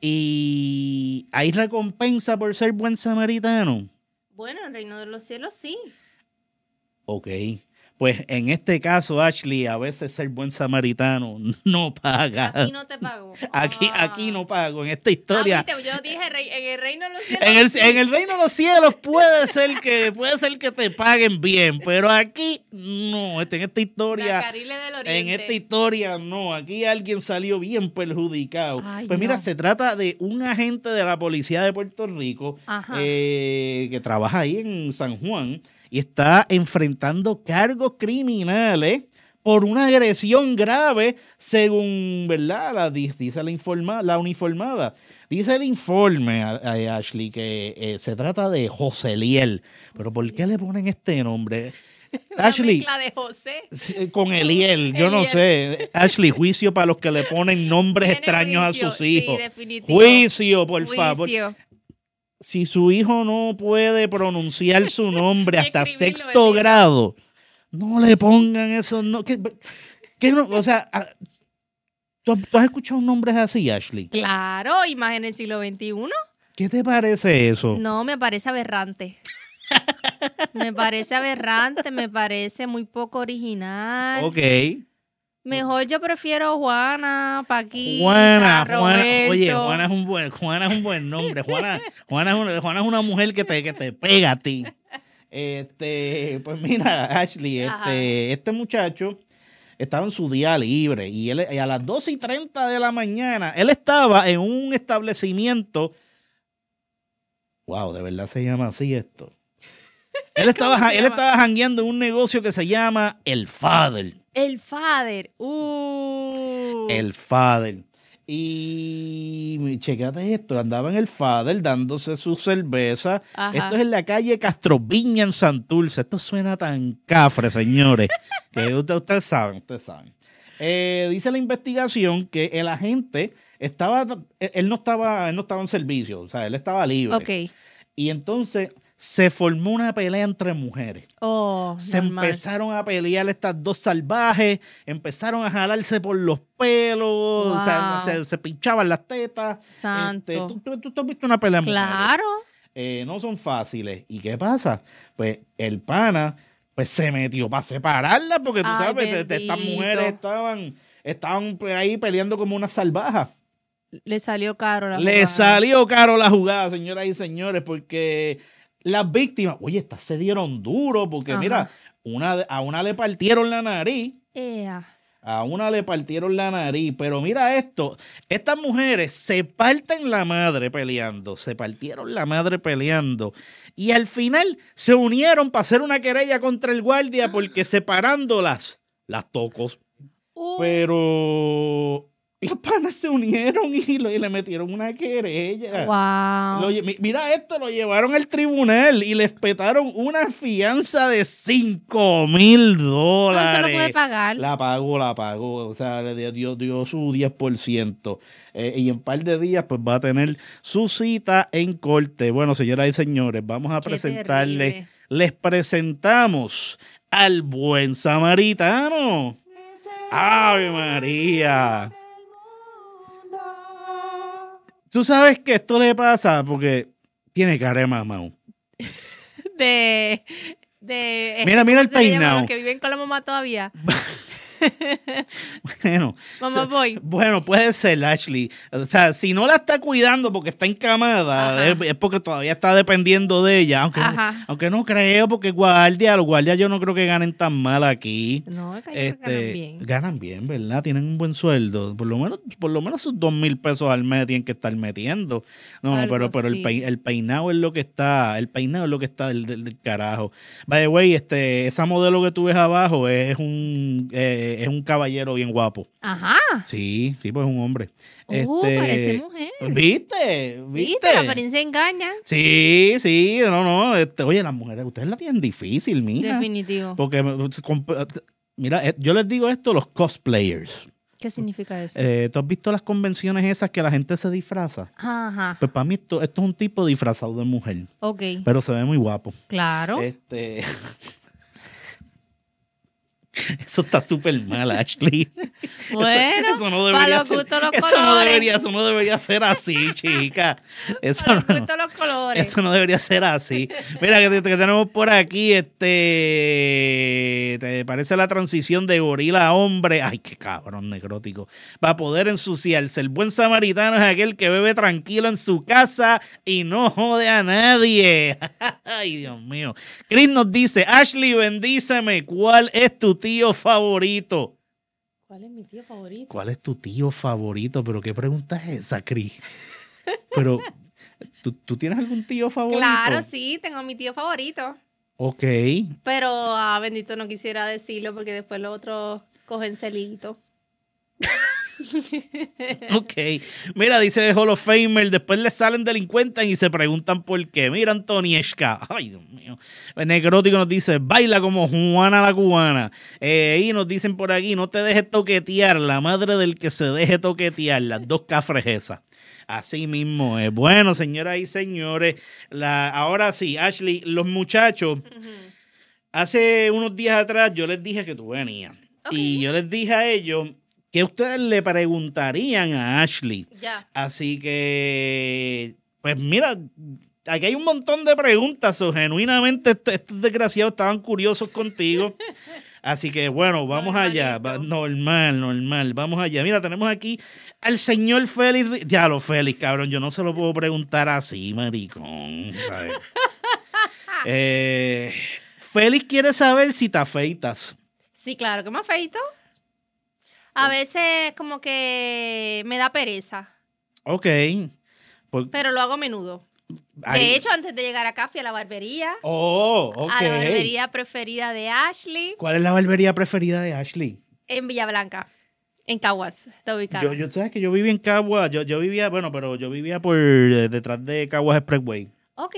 ¿Y hay recompensa por ser buen samaritano? Bueno, en el reino de los cielos sí. Ok. Pues en este caso, Ashley, a veces ser buen samaritano no paga. Aquí no te pago. Aquí no pago. En esta Ah, historia, viste, yo dije en el reino de los cielos. en el reino de los cielos puede ser que te paguen bien, pero aquí no. En esta historia, La Carile del Oriente. en esta historia no. Aquí alguien salió bien perjudicado. Ay, Pues mira, no. se trata de un agente de la policía de Puerto Rico Ajá. que trabaja ahí en San Juan y está enfrentando cargos criminales por una agresión grave, según, ¿verdad? Dice la uniformada. Dice el informe, Ashley, que se trata de Joseliel. ¿Pero por qué le ponen este nombre? La Ashley, mezcla de José. con Eliel, yo no sé. Ashley, juicio para los que le ponen nombres Tiene extraños juicio, a sus hijos. Sí, definitivo. Juicio, por favor. Juicio. Si su hijo no puede pronunciar su nombre Y hasta escribirlo, sexto bendito. grado, no le pongan eso. No, ¿qué no? O sea, ¿tú has escuchado nombres así, Ashley? Claro, y más en el siglo XXI. ¿Qué te parece eso? No, me parece aberrante. Me parece aberrante, me parece muy poco original. Ok. Mejor yo prefiero Juana, Paquita, Juana, Roberto. oye, Juana es un buen nombre. Juana es una mujer que te pega a ti. Pues mira, Ashley, Ajá. este muchacho estaba en su día libre y a las 12:30 de la mañana, él estaba en un establecimiento. Wow, de verdad se llama así esto. Él estaba jangueando en un negocio que se llama El Fader. El Father. El Fader. Y checate esto, andaba en El Fader dándose su cerveza. Ajá. Esto es en la calle Castroviña en Santurce. Esto suena tan cafre, señores, que ustedes saben. Dice la investigación que el agente él no estaba en servicio, o sea, él estaba libre. Ok. Y entonces se formó una pelea entre mujeres. Oh, Se normal. empezaron a pelear estas dos salvajes, empezaron a jalarse por los pelos, Wow. o sea, se pinchaban las tetas. Santo. ¿Tú has visto una pelea de mujeres? Claro. No son fáciles. ¿Y qué pasa? Pues el pana pues se metió para separarlas, porque tú Ay, sabes, estas bendito. mujeres estaban ahí peleando como unas salvajas. Le salió caro la Le jugada. salió caro la jugada, señoras y señores, porque las víctimas, oye, estas se dieron duro, porque Ajá. mira, a una le partieron la nariz, Ea. pero mira esto, estas mujeres se parten la madre peleando, y al final se unieron para hacer una querella contra el guardia porque separándolas, las tocó. Pero las panas se unieron y le metieron una querella. Wow. Mira esto, lo llevaron al tribunal y les petaron una fianza de $5,000. No, eso lo puede pagar. La pagó. O sea, le dio su 10%. Y en un par de días, pues va a tener su cita en corte. Bueno, señoras y señores, vamos a Qué presentarles. terrible. Les presentamos al buen samaritano. ¡Ave María! Tú sabes que esto le pasa porque tiene cara de mamá. De Mira el ¿cómo se le llama? peinado. Los que viven con la mamá todavía. Bueno, Mamá, voy. bueno, puede ser, Ashley. O sea, si no la está cuidando porque está encamada, Ajá. es porque todavía está dependiendo de ella. Ajá. Aunque no creo, porque los guardias yo no creo que ganen tan mal aquí. No, es que ellos ganan bien. Ganan bien, ¿verdad? Tienen un buen sueldo. Por lo menos sus 2,000 pesos al mes tienen que estar metiendo. No, Algo pero así. el peinado es lo que está, del carajo. By the way, esa modelo que tú ves abajo es un caballero bien guapo. Ajá. Sí, pues es un hombre. Parece mujer. ¿Viste? ¿Viste? La apariencia engaña. Sí, no. Oye, las mujeres, ustedes la tienen difícil, mija. Definitivo. Porque, mira, yo les digo esto, los cosplayers. ¿Qué significa eso? ¿Tú has visto las convenciones esas que la gente se disfraza? Ajá. Pues para mí esto es un tipo disfrazado de mujer, Ok. pero se ve muy guapo. Claro. Eso está súper mal, Ashley. Bueno, eso no para debería los ser, gustos los eso colores. no debería ser así, chica. Eso Para los no, gustos los colores. eso no debería ser así. Mira, que tenemos por aquí, ¿te parece la transición de gorila a hombre? Ay, qué cabrón necrótico. Para poder ensuciarse. El buen samaritano es aquel que bebe tranquilo en su casa y no jode a nadie. Ay, Dios mío. Chris nos dice, Ashley, bendíceme. ¿Cuál es tu tío favorito? ¿Cuál es mi tío favorito? ¿Cuál es tu tío favorito? ¿Pero qué pregunta es esa, Chris? Pero, ¿tú tienes algún tío favorito? Claro, sí, tengo mi tío favorito. Ok. Pero, bendito, no quisiera decirlo porque después los otros cogen celito. Ok. Mira, dice Hall of Famer, después le salen delincuentes y se preguntan por qué. Mira, Antonieshka. Ay, Dios mío. Necrótico nos dice, baila como Juana la cubana. Y nos dicen por aquí, no te dejes toquetear, la madre del que se deje toquetear, las dos cafres esas. Así mismo es. Bueno, señoras y señores, ahora sí, Ashley, los muchachos, hace unos días atrás yo les dije que tú venías. Ok. Y yo les dije a ellos que ustedes le preguntarían a Ashley. Ya. Así que, pues mira, aquí hay un montón de preguntas. Genuinamente estos desgraciados estaban curiosos contigo. Así que bueno, vamos allá. Normal. Vamos allá. Mira, tenemos aquí al señor Félix. Ya lo Félix, cabrón. Yo no se lo puedo preguntar así, maricón. ¿Sabes? Félix quiere saber si te afeitas. Sí, claro, que me afeito. A veces como que me da pereza, Ok. pero lo hago a menudo. De hecho, antes de llegar acá fui a la barbería. Ok. A la barbería preferida de Ashley ¿Cuál es la barbería preferida de Ashley? en Villa Blanca, en Caguas. Está ubicada. Yo sabes que yo vivía en Caguas, yo vivía por detrás de Caguas Expressway. Ok.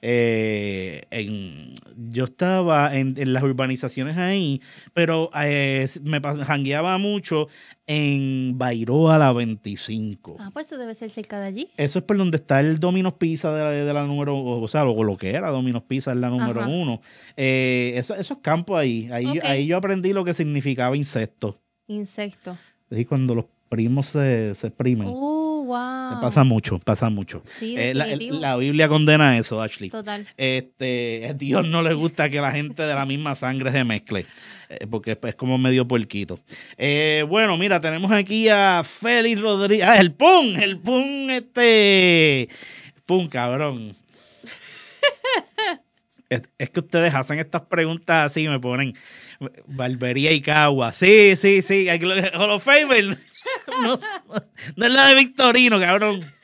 Yo estaba en las urbanizaciones ahí, pero me jangueaba mucho en Bairoa la 25. Pues eso debe ser cerca de allí. Eso es por donde está el Domino's Pizza de la número, o sea, lo que era Domino's Pizza es la número Ajá. 1. Esos campos ahí, Ok. ahí yo aprendí lo que significaba insecto. Insecto. Es decir, cuando los primos se exprimen. Wow. Pasa mucho. Sí, La definitivo. Biblia condena eso, Ashley. Total. Dios no le gusta que la gente de la misma sangre se mezcle, porque es como medio puerquito. Bueno, mira, tenemos aquí a Félix Rodríguez. El Pum, Pum, cabrón. Es que ustedes hacen estas preguntas así, me ponen barbería y Cagua. Sí. Hall of Famer. No es la de Victorino, cabrón. No,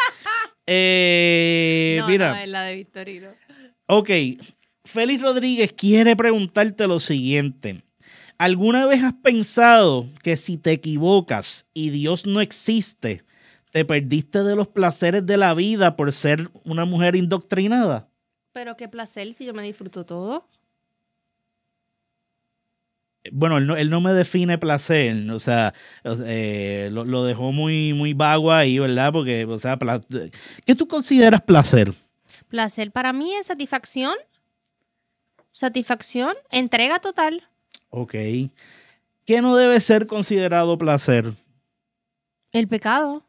Mira. no es la de Victorino. Ok, Félix Rodríguez quiere preguntarte lo siguiente. ¿Alguna vez has pensado que si te equivocas y Dios no existe, te perdiste de los placeres de la vida por ser una mujer indoctrinada? Pero qué placer si yo me disfruto todo. Bueno, él no me define placer, o sea, lo dejó muy vago ahí, ¿verdad? Porque, o sea, ¿qué tú consideras placer? Placer para mí es satisfacción. Satisfacción, entrega total. Ok. ¿Qué no debe ser considerado placer? El pecado.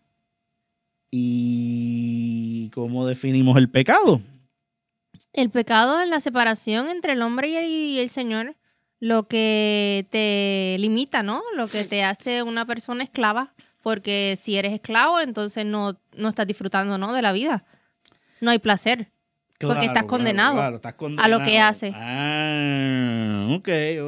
¿Y cómo definimos el pecado? El pecado es la separación entre el hombre y el Señor. lo que te limita, ¿no? Lo que te hace una persona esclava. Porque si eres esclavo, entonces no estás disfrutando, ¿no? de la vida. No hay placer. Porque estás condenado, estás condenado a lo que hace. Ah, ok.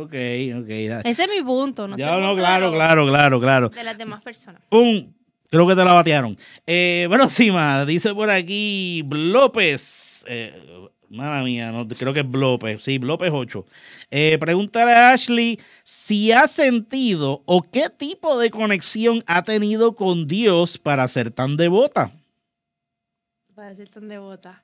Ese es mi punto. No sé Ya, el no, punto claro. de las demás personas. ¡Pum! Creo que te la batearon. Próxima, dice por aquí López. Mala mía, no, creo que es López. Sí, López 8. Pregúntale a Ashley si ha sentido o qué tipo de conexión ha tenido con Dios para ser tan devota. Para ser tan devota.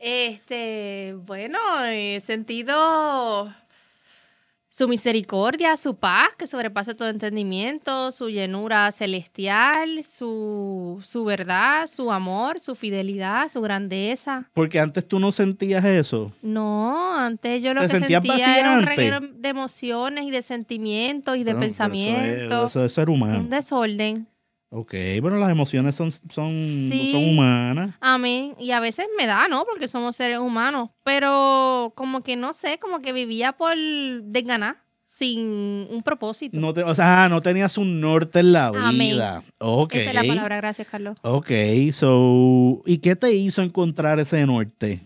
Bueno, he sentido su misericordia, su paz, que sobrepasa todo entendimiento, su llenura celestial, su verdad, su amor, su fidelidad, su grandeza. Porque antes tú no sentías eso. No, antes yo lo ¿Te que sentías sentía era un vacía reguero de emociones y de sentimientos y de Bueno, pensamientos. Eso es ser humano. Un desorden. Ok, bueno, las emociones son Sí. humanas. Amén. Y a veces me da, ¿no? Porque somos seres humanos. Pero como que no sé, como que vivía por desganar, sin un propósito. No tenías un norte en la Amén. vida. Ok. Esa es la palabra, gracias, Carlos. Ok, ¿y qué te hizo encontrar ese norte?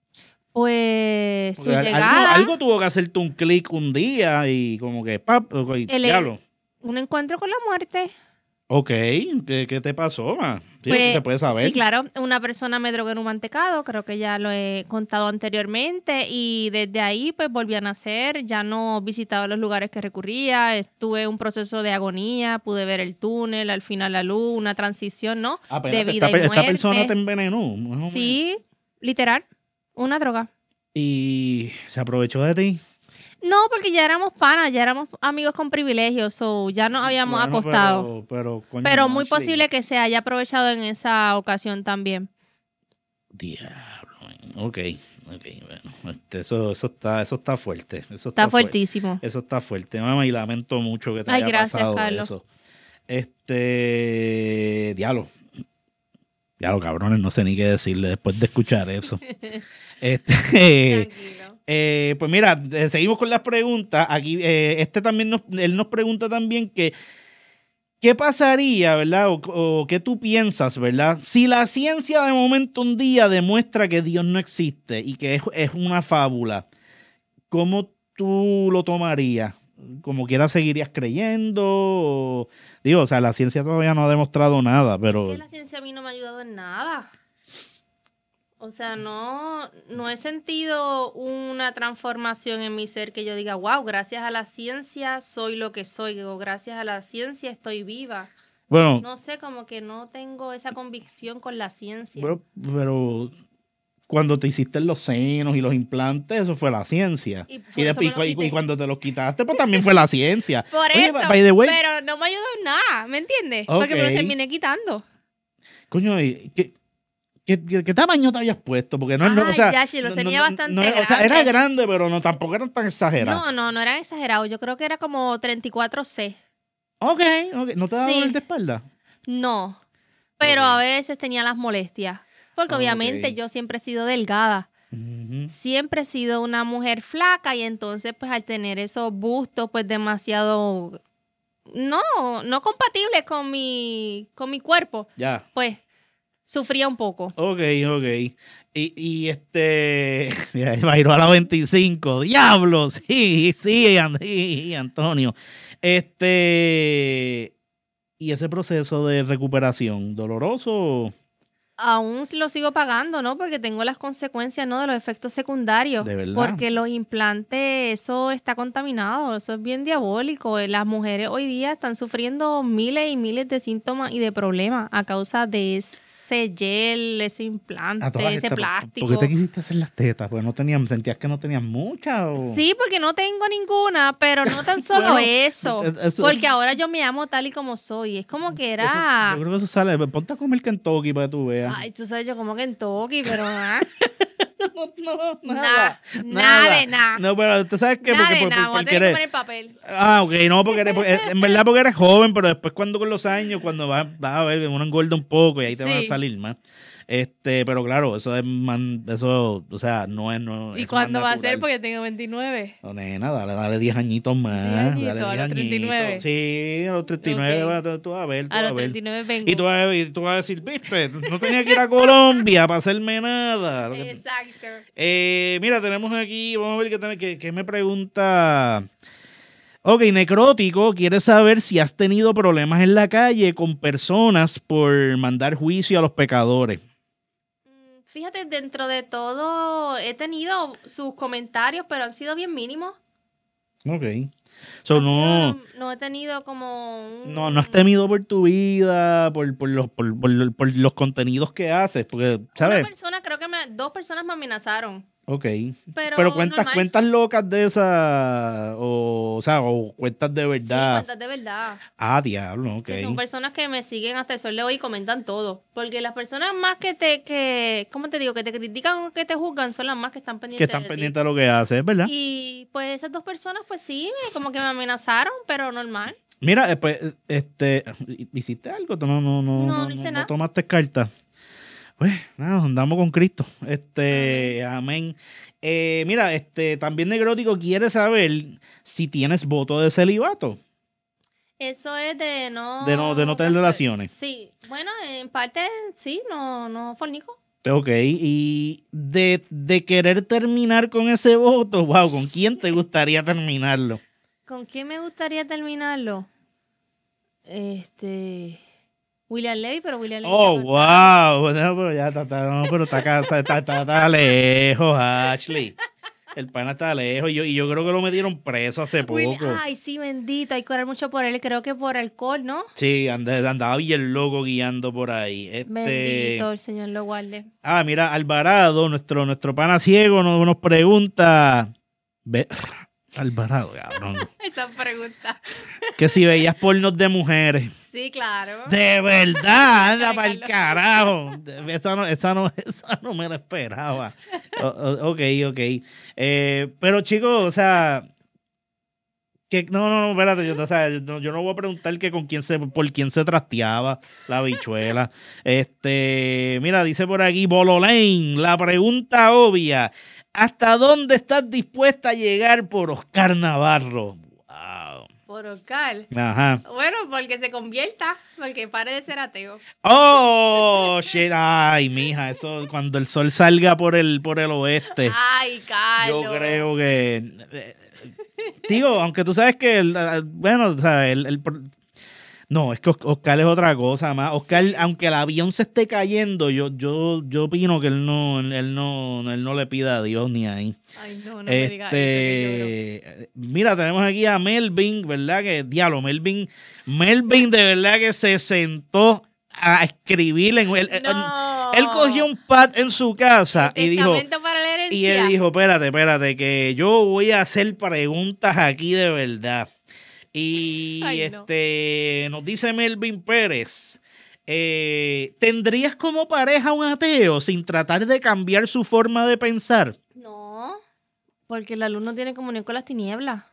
Pues su Porque llegada, algo tuvo que hacerte un clic un día y como que, diablo. un encuentro con la muerte. Ok, ¿qué te pasó, ma? Sí, Pues, sí se puede saber. sí, claro, una persona me drogó en un mantecado, creo que ya lo he contado anteriormente, y desde ahí pues volví a nacer, ya no visitaba los lugares que recurría, estuve en un proceso de agonía, pude ver el túnel, al final la luz, una transición, ¿no? De vida y muerte. Esta persona te envenenó. más o menos. Sí, literal, una droga. Y se aprovechó de ti. No, porque ya éramos panas, ya éramos amigos con privilegios, so ya nos habíamos Bueno, acostado. coño, Pero muy Ashley. posible que se haya aprovechado en esa ocasión también. Diablo, man. Ok, bueno, eso está fuerte. Eso Está fuerte. fuertísimo. Eso está fuerte, mamá, y lamento mucho que te Ay, haya gracias, pasado Carlos. eso. Diablo, cabrones, no sé ni qué decirle después de escuchar eso. Tranquilo. Pues mira, seguimos con las preguntas. Aquí, también él nos pregunta también que ¿qué pasaría, verdad? O qué tú piensas, ¿verdad? Si la ciencia de momento un día demuestra que Dios no existe y que es una fábula, ¿cómo tú lo tomarías? ¿Como quiera seguirías creyendo? Digo, o sea, la ciencia todavía no ha demostrado nada, pero... Es que la ciencia a mí no me ha ayudado en nada. O sea, no he sentido una transformación en mi ser que yo diga, wow, gracias a la ciencia soy lo que soy, o gracias a la ciencia estoy viva. Bueno, No sé, como que no tengo esa convicción con la ciencia. pero cuando te hiciste los senos y los implantes, eso fue la ciencia. Y por Y, eso me después, los quité. y cuando te los quitaste, pues también fue la ciencia. Por Oye, eso, by the way, pero no me ayudó en nada, ¿me entiendes? Porque me Ok. lo terminé quitando. coño, ¿qué tamaño te habías puesto? Porque no, Ay, o sea, Yashi, los tenía bastante o sea, era grandes. grande, pero no tampoco eran tan exagerados. No eran exagerados. Yo creo que era como 34C. Ok, ¿no te daba Sí. dolor de espalda? No, pero Ok. a veces tenía las molestias. Porque Ok. obviamente yo siempre he sido delgada. Ujú. Siempre he sido una mujer flaca y entonces pues al tener esos bustos pues demasiado... No compatibles con mi cuerpo, Ya. pues sufría un poco. Ok. Y mira, va a ir a la 25. ¡Diablo! Sí, Antonio. Y ese proceso de recuperación, ¿doloroso? Aún lo sigo pagando, ¿no? Porque tengo las consecuencias, ¿no? De los efectos secundarios. ¿De verdad? Porque los implantes, eso está contaminado, eso es bien diabólico. Las mujeres hoy día están sufriendo miles y miles de síntomas y de problemas a causa de ese gel, ese implante, ese plástico. ¿Por qué te quisiste hacer las tetas? Porque sentías que no tenías muchas. ¿O? Sí, porque no tengo ninguna, pero no tan solo Bueno, eso. Porque ahora yo me amo tal y como soy. Es como que era... Yo creo que eso sale. Ponte a comer Kentucky para que tú veas. Ay, tú sabes, yo como Kentucky, pero... No, Nada de nada. No, pero tú sabes que Nada porque, de nada, voy a tener que eres... poner papel. Ok, no, en verdad porque eres joven, pero después cuando con los años, cuando vas a ver, uno engorda un poco y ahí te van a Sí. salir más. Pero claro, eso es eso, o sea, no es no. ¿Y eso cuándo no es va a ser? natural. Porque tengo 29. No, nena, dale 10 añitos más. 10 Dale añitos, a 10 los 39. añitos. Sí, a los 39 Ok. tú vas a ver. Tú A vas los a ver. 39 vengo. Y tú vas a decir, viste, no tenía que ir a Colombia para hacerme nada. Exacto. Mira, tenemos aquí, vamos a ver qué me pregunta. Ok, Necrótico quiere saber si has tenido problemas en la calle con personas por mandar juicio a los pecadores. Fíjate, dentro de todo he tenido sus comentarios, pero han sido bien mínimos. Ok. So, No he tenido como no has temido por tu vida, por los contenidos que haces, porque, ¿sabes? Una persona, creo que dos personas me amenazaron. Ok. Pero cuentas normal. locas de esas, o cuentas de Sí, verdad. cuentas de verdad. Ah, diablo, ok. Que son personas que me siguen hasta el sol de hoy y comentan todo. Porque las personas más ¿cómo te digo? Que te critican o que te juzgan son las más que están pendientes Que están de ti. pendientes de lo que haces, ¿verdad? Y pues esas dos personas, pues sí, como que me amenazaron, pero normal. Mira, pues, ¿hiciste algo? ¿Tú No hice nada. no tomaste cartas? Pues, nada, andamos con Cristo. Amén. Mira, también Necrótico quiere saber si tienes voto de celibato. Eso es de no... De no tener relaciones. Sí, bueno, en parte sí, no fornico. Ok, y de querer terminar con ese voto, wow, ¿con quién te gustaría terminarlo? ¿Con quién me gustaría terminarlo? William Levy, pero William Levy Oh, está casado. wow. No, pero ya está lejos, Ashley. El pana está lejos y yo creo que lo metieron preso hace poco. Ay, sí, bendito, hay que orar mucho por él, creo que por alcohol, ¿no? Sí, andaba bien loco guiando por ahí. Bendito, el Señor lo guarde. Mira, Alvarado, nuestro pana ciego, nos pregunta. Alvarado, cabrón. Esa pregunta. Que si veías pornos de mujeres. Sí, claro. De verdad, anda Ay, para el Carlos. carajo. Esa no me la esperaba. Ok. Pero chicos, o sea, que no, espérate, yo no voy a preguntar que por quién se trasteaba la bichuela. Mira, dice por aquí Bololén, la pregunta obvia. ¿Hasta dónde estás dispuesta a llegar por Oscar Navarro? Wow. Por Oscar. Ajá. Bueno, porque se convierta, porque pare de ser ateo. Oh, shit. Ay, mija, eso cuando el sol salga por el oeste. Ay, Carlos. Yo creo que digo, aunque tú sabes que bueno, o sea, no, es que Oscar es otra cosa más. Oscar, aunque el avión se esté cayendo, yo opino que él no le pida a Dios ni ahí. Ay, no me digas eso, que Mira, tenemos aquí a Melvin, ¿verdad? Que diablo, Melvin de verdad que se sentó a escribir No. él cogió un pad en su casa El y dijo, testamento para la herencia. y él dijo, espérate, que yo voy a hacer preguntas aquí de verdad. Y Ay, no. nos dice Melvin Pérez, ¿tendrías como pareja a un ateo sin tratar de cambiar su forma de pensar? No, porque la luz no tiene comunión con las tinieblas.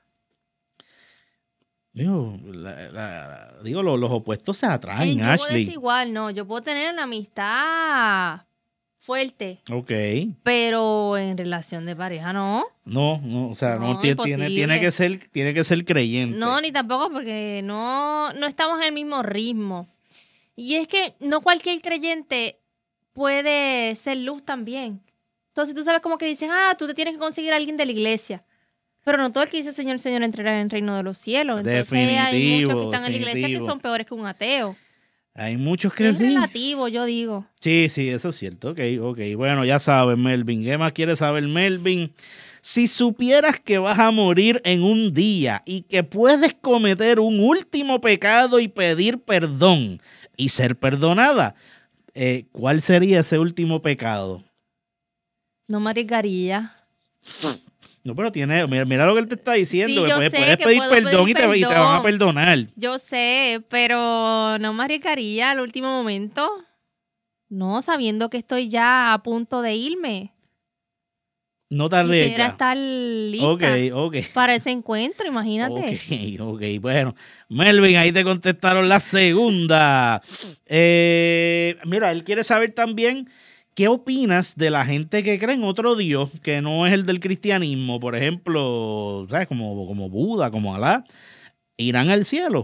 Digo, los opuestos se atraen, Yo puedo Ashley. desigual, no. Yo puedo tener una amistad fuerte, Ok. pero en relación de pareja no. No, o sea, No, tiene que ser creyente. No, ni tampoco porque no estamos en el mismo ritmo. Y es que no cualquier creyente puede ser luz también. Entonces tú sabes como que dicen, tú te tienes que conseguir a alguien de la iglesia. Pero no todo el que dice Señor, Señor entrará en el reino de los cielos. Entonces hay muchos que están en la iglesia que son peores que un ateo. Hay muchos que Es sí. relativo, yo digo. Sí, eso es cierto. Ok. Bueno, ya sabes, Melvin. ¿Qué más quieres saber, Melvin? Si supieras que vas a morir en un día y que puedes cometer un último pecado y pedir perdón y ser perdonada, ¿cuál sería ese último pecado? No me arriesgaría. No, pero mira lo que él te está diciendo, Sí, que yo puedes sé que pedir puedo perdón pedir y te van a perdón. perdonar. Yo sé, pero no me arriesgaría al último momento. No, sabiendo que estoy ya a punto de irme. No te arriesgas. Quisiera estar lista Ok. para ese encuentro, imagínate. Ok. Bueno, Melvin, ahí te contestaron la segunda. Mira, él quiere saber también qué opinas de la gente que cree en otro Dios que no es el del cristianismo. Por ejemplo, ¿sabes? Como Buda, como Alá. ¿Irán al cielo?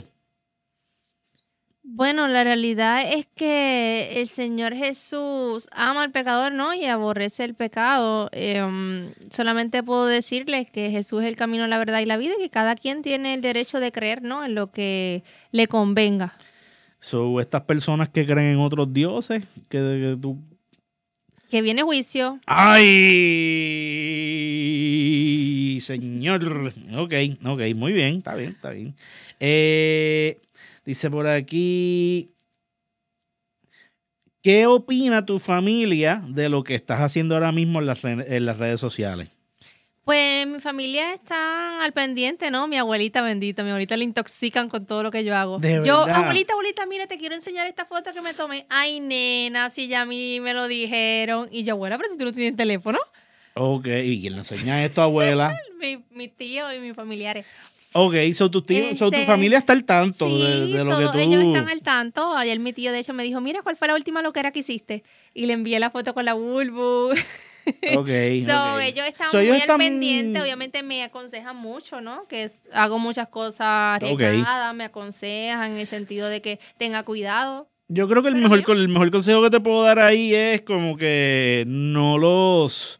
Bueno, la realidad es que el Señor Jesús ama al pecador, ¿no? Y aborrece el pecado. Solamente puedo decirles que Jesús es el camino, la verdad y la vida, y que cada quien tiene el derecho de creer, ¿no? En lo que le convenga. So, estas personas que creen en otros dioses, que tú... Que viene juicio. ¡Ay! Señor. Ok, muy bien, está bien, está bien. Dice por aquí, ¿qué opina tu familia de lo que estás haciendo ahora mismo en las redes sociales? Pues mi familia está al pendiente, ¿no? Mi abuelita bendita, mi abuelita le intoxican con todo lo que yo hago. ¿De Yo, verdad? abuelita, mira, te quiero enseñar esta foto que me tomé. Ay, nena, si ya a mí me lo dijeron. Y yo, abuela, pero si tú no tienes teléfono. Ok, ¿y quién le enseña esto, abuela? Mi tío y mis familiares. Ok, so tu familia está al tanto Sí, de lo que todos tú... ellos están al tanto. Ayer mi tío, de hecho, me dijo, mira, ¿cuál fue la última loquera que hiciste? Y le envié la foto con la Bulbu. Ok, Ellos están muy al pendiente, obviamente me aconsejan mucho, ¿no? Hago muchas cosas arriesgadas, me aconsejan en el sentido de que tenga cuidado. Yo creo que el mejor consejo que te puedo dar ahí es como que no los...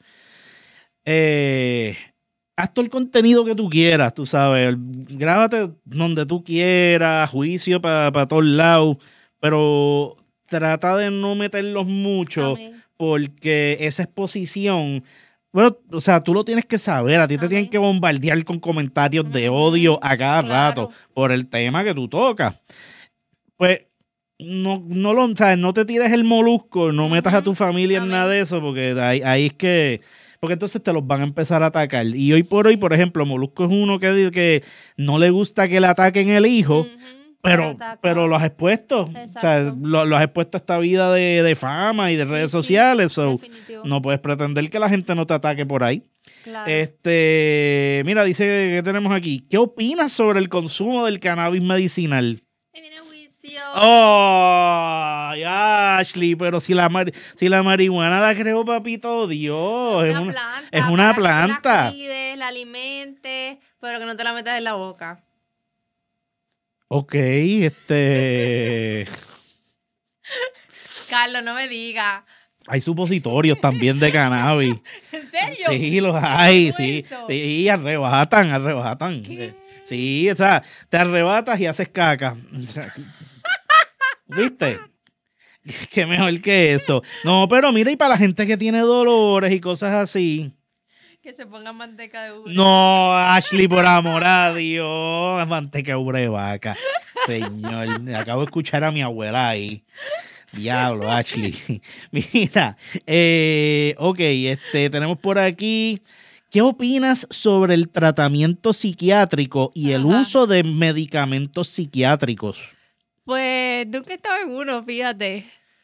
haz todo el contenido que tú quieras, tú sabes. Grábate donde tú quieras, juicio para todos lados, pero trata de no meterlos mucho. Amén. Porque esa exposición, bueno, o sea, tú lo tienes que saber, a ti te Amén. tienen que bombardear con comentarios de odio a cada Claro. rato por el tema que tú tocas. Pues o sea, no te tires el molusco, no metas a tu familia en Amén. nada de eso, porque ahí es que, porque entonces te los van a empezar a atacar. Y hoy por hoy, por ejemplo, Molusco es uno que no le gusta que le ataquen el hijo. Ujú. Pero lo has expuesto, o sea, Exacto. lo has expuesto a esta vida de fama y de redes Sí, sociales, so definitivo. no puedes pretender que la gente no te ataque por ahí. Claro. Mira, dice que tenemos aquí, ¿qué opinas sobre el consumo del cannabis medicinal? Ahí viene juicio. ¡Oh! Ashley, pero si la marihuana la creó papito Dios, es una planta. Que tú la cuides, la alimentes, pero que no te la metas en la boca. Ok, Carlos, no me digas. hay supositorios también de cannabis. ¿En serio? Sí, los hay, ¿Qué sí. es eso? Y arrebatan. ¿Qué? Sí, o sea, te arrebatas y haces caca. O sea, ¿viste? Qué mejor que eso. No, pero mira, y para la gente que tiene dolores y cosas así. Que se ponga manteca de ubre. No, Ashley, por amor a Dios. Manteca de ubre de vaca. Señor, acabo de escuchar a mi abuela ahí. Diablo, Ashley. Mira, ok, tenemos por aquí. ¿Qué opinas sobre el tratamiento psiquiátrico y el Ajá. uso de medicamentos psiquiátricos? Pues nunca he estado en uno, fíjate.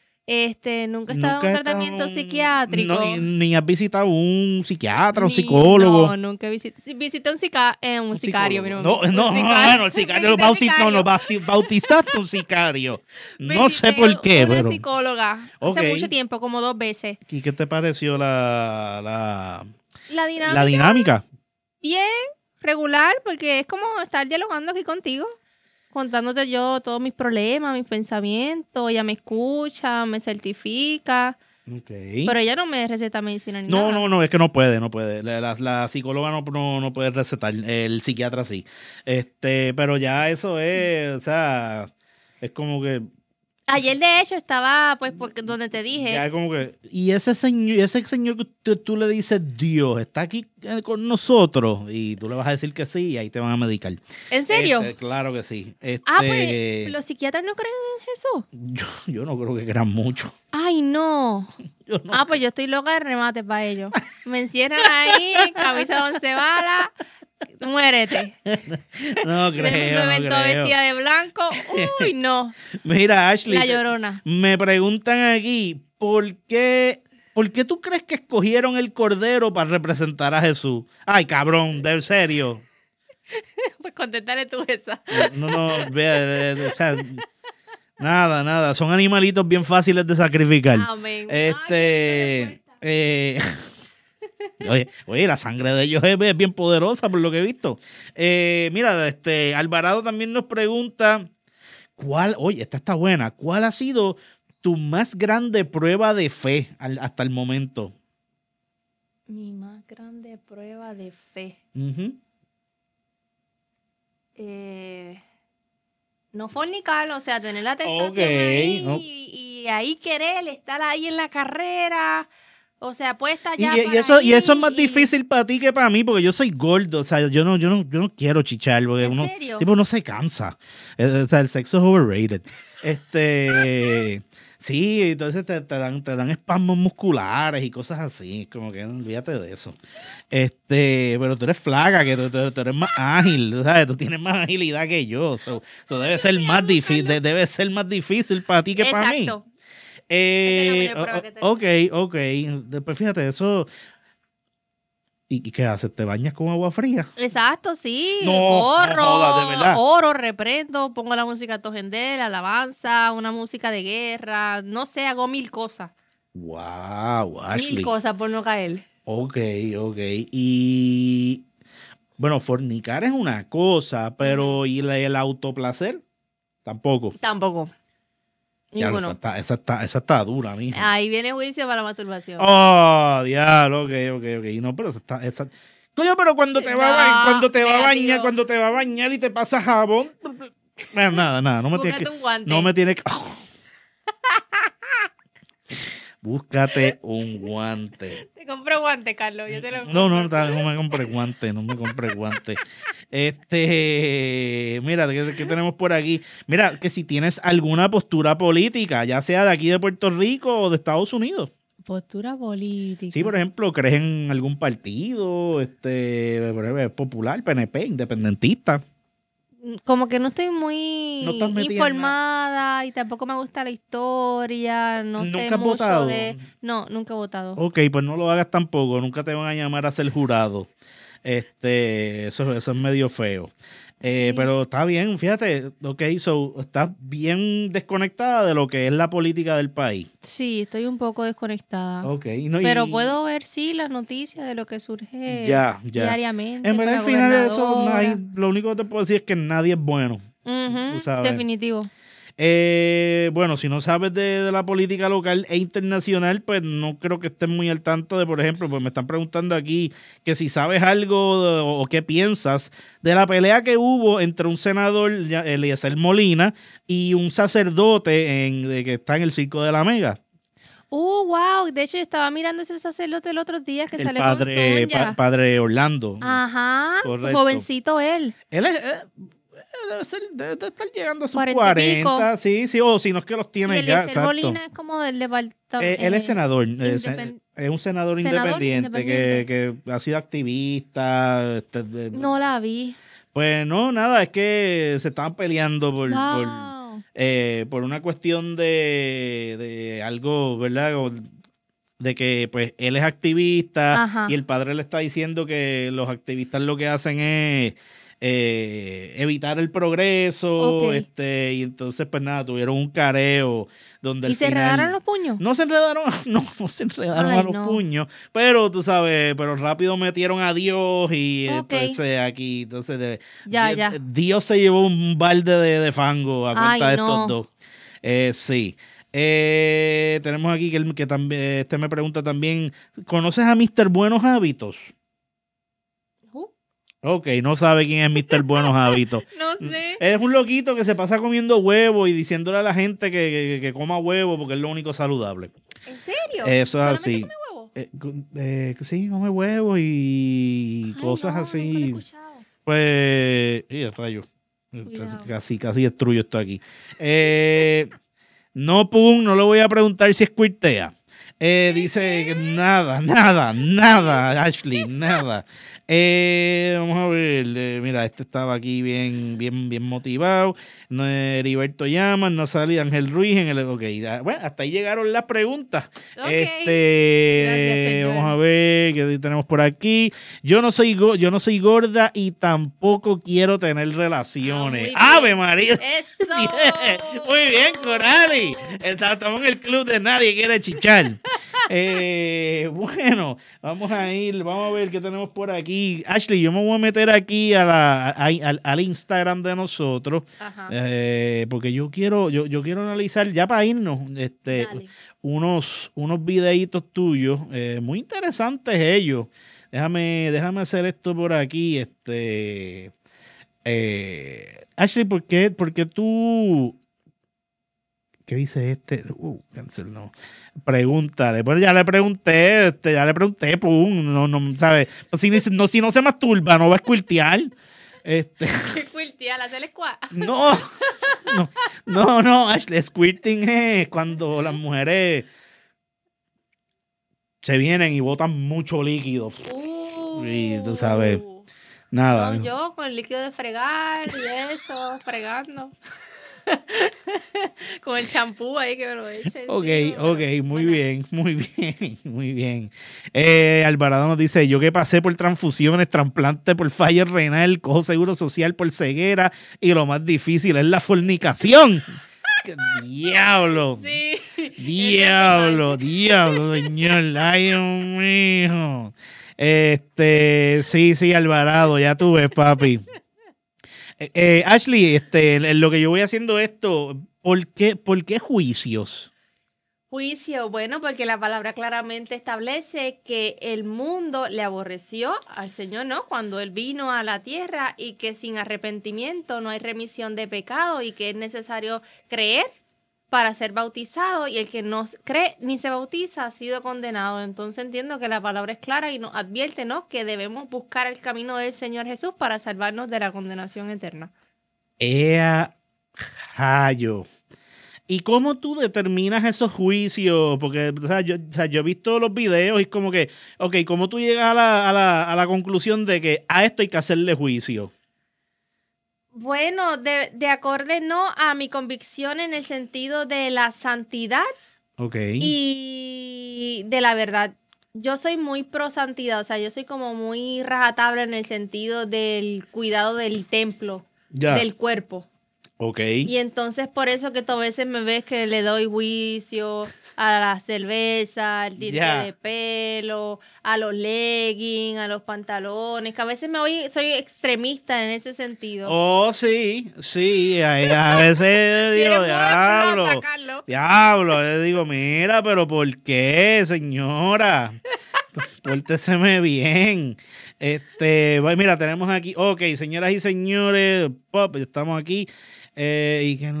Nunca he estado en un tratamiento psiquiátrico. Ni has visitado un psiquiatra, un Ni- psicólogo. No, nunca visité. Sí, visité un sicario. Psicólogo. mira, No, un bueno, el sicario Visité un bautizaste un sicario. No sé Visité por qué, una pero. psicóloga Ok. hace mucho tiempo, como 2 veces. ¿Y qué te pareció la La dinámica, dinámica? bien, regular, porque es como estar dialogando aquí contigo, contándote yo todos mis problemas, mis pensamientos. Ella me escucha, me certifica, Okay. pero ella no me receta medicina ni nada. No, es que no puede. La psicóloga no puede recetar, el psiquiatra sí. Pero ya eso es, o sea, es como que Ayer, de hecho, estaba, pues, porque donde te dije, ya como que, y ese señor que tú le dices, Dios, está aquí con nosotros, y tú le vas a decir que sí, y ahí te van a medicar. ¿en serio? Claro que sí. Pues, ¿los psiquiatras no creen en Jesús? Yo no creo que crean mucho. Ay, no. Yo no Pues yo estoy loca de remate para ellos. Me encierran ahí, camisa de 11 balas, muérete. No Me creo. ven toda vestida de blanco. Uy, no. Mira, Ashley, La Llorona. me preguntan aquí, ¿por qué tú crees que escogieron el cordero para representar a Jesús? Ay, cabrón, de serio. Pues contéstale tú esa. No, vea, o sea, Nada. Son animalitos bien fáciles de sacrificar. Amén. Oye, la sangre de ellos es bien poderosa por lo que he visto. Mira, Alvarado también nos pregunta, esta está buena, ¿cuál ha sido tu más grande prueba de fe hasta el momento? Mi más grande prueba de fe. Ujú. No fornicar, o sea, tener la tentación Ok, ahí no. y ahí querer estar ahí en la carrera. O sea, puesta Y, ya y para eso, y eso es ir más difícil para ti que para mí, porque yo soy gordo, o sea, yo no quiero chichar, porque ¿En serio? uno se cansa. O sea, el sexo es overrated. Sí, entonces te dan espasmos musculares y cosas así, como que no, olvídate de eso. Pero tú eres flaca, que tú eres más ágil, ¿sabes? Tú tienes más agilidad que yo, so debe ser más difícil, debe ser más difícil para ti que para mí. Exacto. Esa es la mayor prueba que tengo. Ok. Después fíjate, eso. ¿Y qué haces? ¿Te bañas con agua fría? Exacto, sí. No Corro, jodas, de verdad. oro, reprendo, pongo la música tojendera, alabanza, una música de guerra, no sé, hago 1000 cosas. Wow, Ashley. 1000 cosas por no caer. Ok. Y bueno, fornicar es una cosa, pero ¿y el autoplacer? Tampoco. Tampoco. Ya, Ninguno. esa está dura, mija. Ahí viene juicio para la masturbación. Oh, diablo, ok. No, pero esa. Coño, pero cuando te va a bañar y te pasa jabón. Bueno, nada, no me tienes Búscate que. un guante. No me tienes que. Búscate un guante. Te compro guante, Carlos. Yo te lo No compro. me compré guante, Mira, ¿qué tenemos por aquí? Mira, que si tienes alguna postura política, ya sea de aquí de Puerto Rico o de Estados Unidos. Postura política. Sí, por ejemplo, ¿crees en algún partido, por ejemplo, popular, PNP, independentista? Como que no estoy muy No estás metida en informada y tampoco me gusta la historia, no sé ¿Nunca has mucho votado? de... No, nunca he votado. Ok, pues no lo hagas tampoco, nunca te van a llamar a ser jurado. Eso es medio feo. Sí. Pero está bien, fíjate, ok, estás bien desconectada de lo que es la política del país. Sí, estoy un poco desconectada. Ok, Pero puedo ver, sí, las noticias de lo que surge Ya. diariamente. En con verdad, la al final de eso, gobernadora. lo único que te puedo decir es que nadie es bueno. Ujú, tú sabes. definitivo. Bueno, si no sabes de la política local e internacional, pues no creo que estés muy al tanto de, por ejemplo, pues me están preguntando aquí que si sabes algo o qué piensas de la pelea que hubo entre un senador, Eliezer Molina, y un sacerdote que está en el Circo de la Mega. Wow. De hecho, yo estaba mirando ese sacerdote el otro día que El sale padre, con Sonia. padre Orlando. Ajá, Correcto. jovencito él. Él debe de estar llegando a sus 40 y pico. 40, sí, o si no es que los Y tiene ya, Eliezer exacto. Molina es como del departamento. Él es senador, independ- es un senador Senador independiente que ha sido activista. No la vi. Pues no, nada, es que se estaban peleando Wow. por una cuestión de algo, ¿verdad? De que pues él es activista. Ajá. Y el padre le está diciendo que los activistas lo que hacen es evitar el progreso, Ok. y entonces pues nada, tuvieron un careo donde ¿Y al se final enredaron los puños? no se enredaron, no se enredaron Ay, a los no. puños, pero tú sabes, pero rápido metieron a Dios y Ok. entonces Ya. Dios se llevó un balde de fango a cuenta Ay, de no. estos dos. Sí. Tenemos aquí que también me pregunta también, ¿conoces a Mr. Buenos Hábitos? Ok, no sabe quién es Mr. Buenos Hábitos. No sé. Es un loquito que se pasa comiendo huevo y diciéndole a la gente que coma huevo porque es lo único saludable. ¿En serio? Eso es ¿Solamente así. come huevo? Sí, come huevo y Ay, cosas no, así. nunca lo he escuchado. Pues, fallo. Cuidado. Casi destruyo esto aquí. No, Pum, no le voy a preguntar si es cuirtea. Dice que nada, Ashley, nada. Vamos a ver, mira, este estaba aquí bien motivado. No, Heriberto Llamas, no salía Ángel Ruiz en el. Ok, bueno, hasta ahí llegaron las preguntas. Ok. Gracias, señor. Vamos a ver qué tenemos por aquí. Yo no soy gorda y tampoco quiero tener relaciones. Ah, muy ¡Ave bien. María! ¡Eso! Bien, muy bien, Corali. Estamos en el club de nadie quiere chichar. Bueno, vamos a ver qué tenemos por aquí. Ashley, yo me voy a meter aquí al Instagram de nosotros, Ajá. porque yo quiero analizar ya para irnos Dale. unos videitos tuyos, muy interesantes ellos. Déjame hacer esto por aquí. Ashley, ¿por qué tú? ¿Qué dice este? Cancel, no. Pregúntale. Bueno, ya le pregunté, pum, no, ¿sabes? Pues si no se masturba, no va a escuiltear. ¿Qué quiltear? ¿Hacer squat? No, Ashley, squirting es cuando las mujeres se vienen y botan mucho líquido. Y tú sabes, nada. No, yo con el líquido de fregar y eso, fregando. Con el champú ahí que me lo eche. Ok, muy bueno. bien. Alvarado nos dice, yo que pasé por transfusiones, trasplante por fallo renal, cojo seguro social por ceguera y lo más difícil es la fornicación. ¡Qué diablo! Sí. Diablo, señor. Ay, Dios mío. Sí, Alvarado, ya tú ves, papi. Ashley, en lo que yo voy haciendo esto, ¿por qué juicios? Juicio, bueno, porque la palabra claramente establece que el mundo le aborreció al Señor, ¿no? Cuando Él vino a la tierra y que sin arrepentimiento no hay remisión de pecado y que es necesario creer para ser bautizado y el que no cree ni se bautiza ha sido condenado. Entonces entiendo que la palabra es clara y nos advierte, ¿no? Que debemos buscar el camino del Señor Jesús para salvarnos de la condenación eterna. ¡Ea rayo! ¿Y cómo tú determinas esos juicios? Porque yo he visto los videos y es como que, ok, ¿cómo tú llegas a la conclusión de que a esto hay que hacerle juicio? Bueno, de acorde, ¿no? A mi convicción en el sentido de la santidad y de la verdad. Yo soy muy pro santidad, o sea, yo soy como muy rajatabla en el sentido del cuidado del templo, del cuerpo. Ok. Y entonces por eso que tú a veces me ves que le doy juicio a la cerveza, al tinte de pelo, a los leggings, a los pantalones, que a veces soy extremista en ese sentido. Oh, sí, a veces digo, diablo, le digo, mira, pero ¿por qué, señora? Pórteseme bien. Mira, tenemos aquí, ok, señoras y señores, pop, estamos aquí. Y que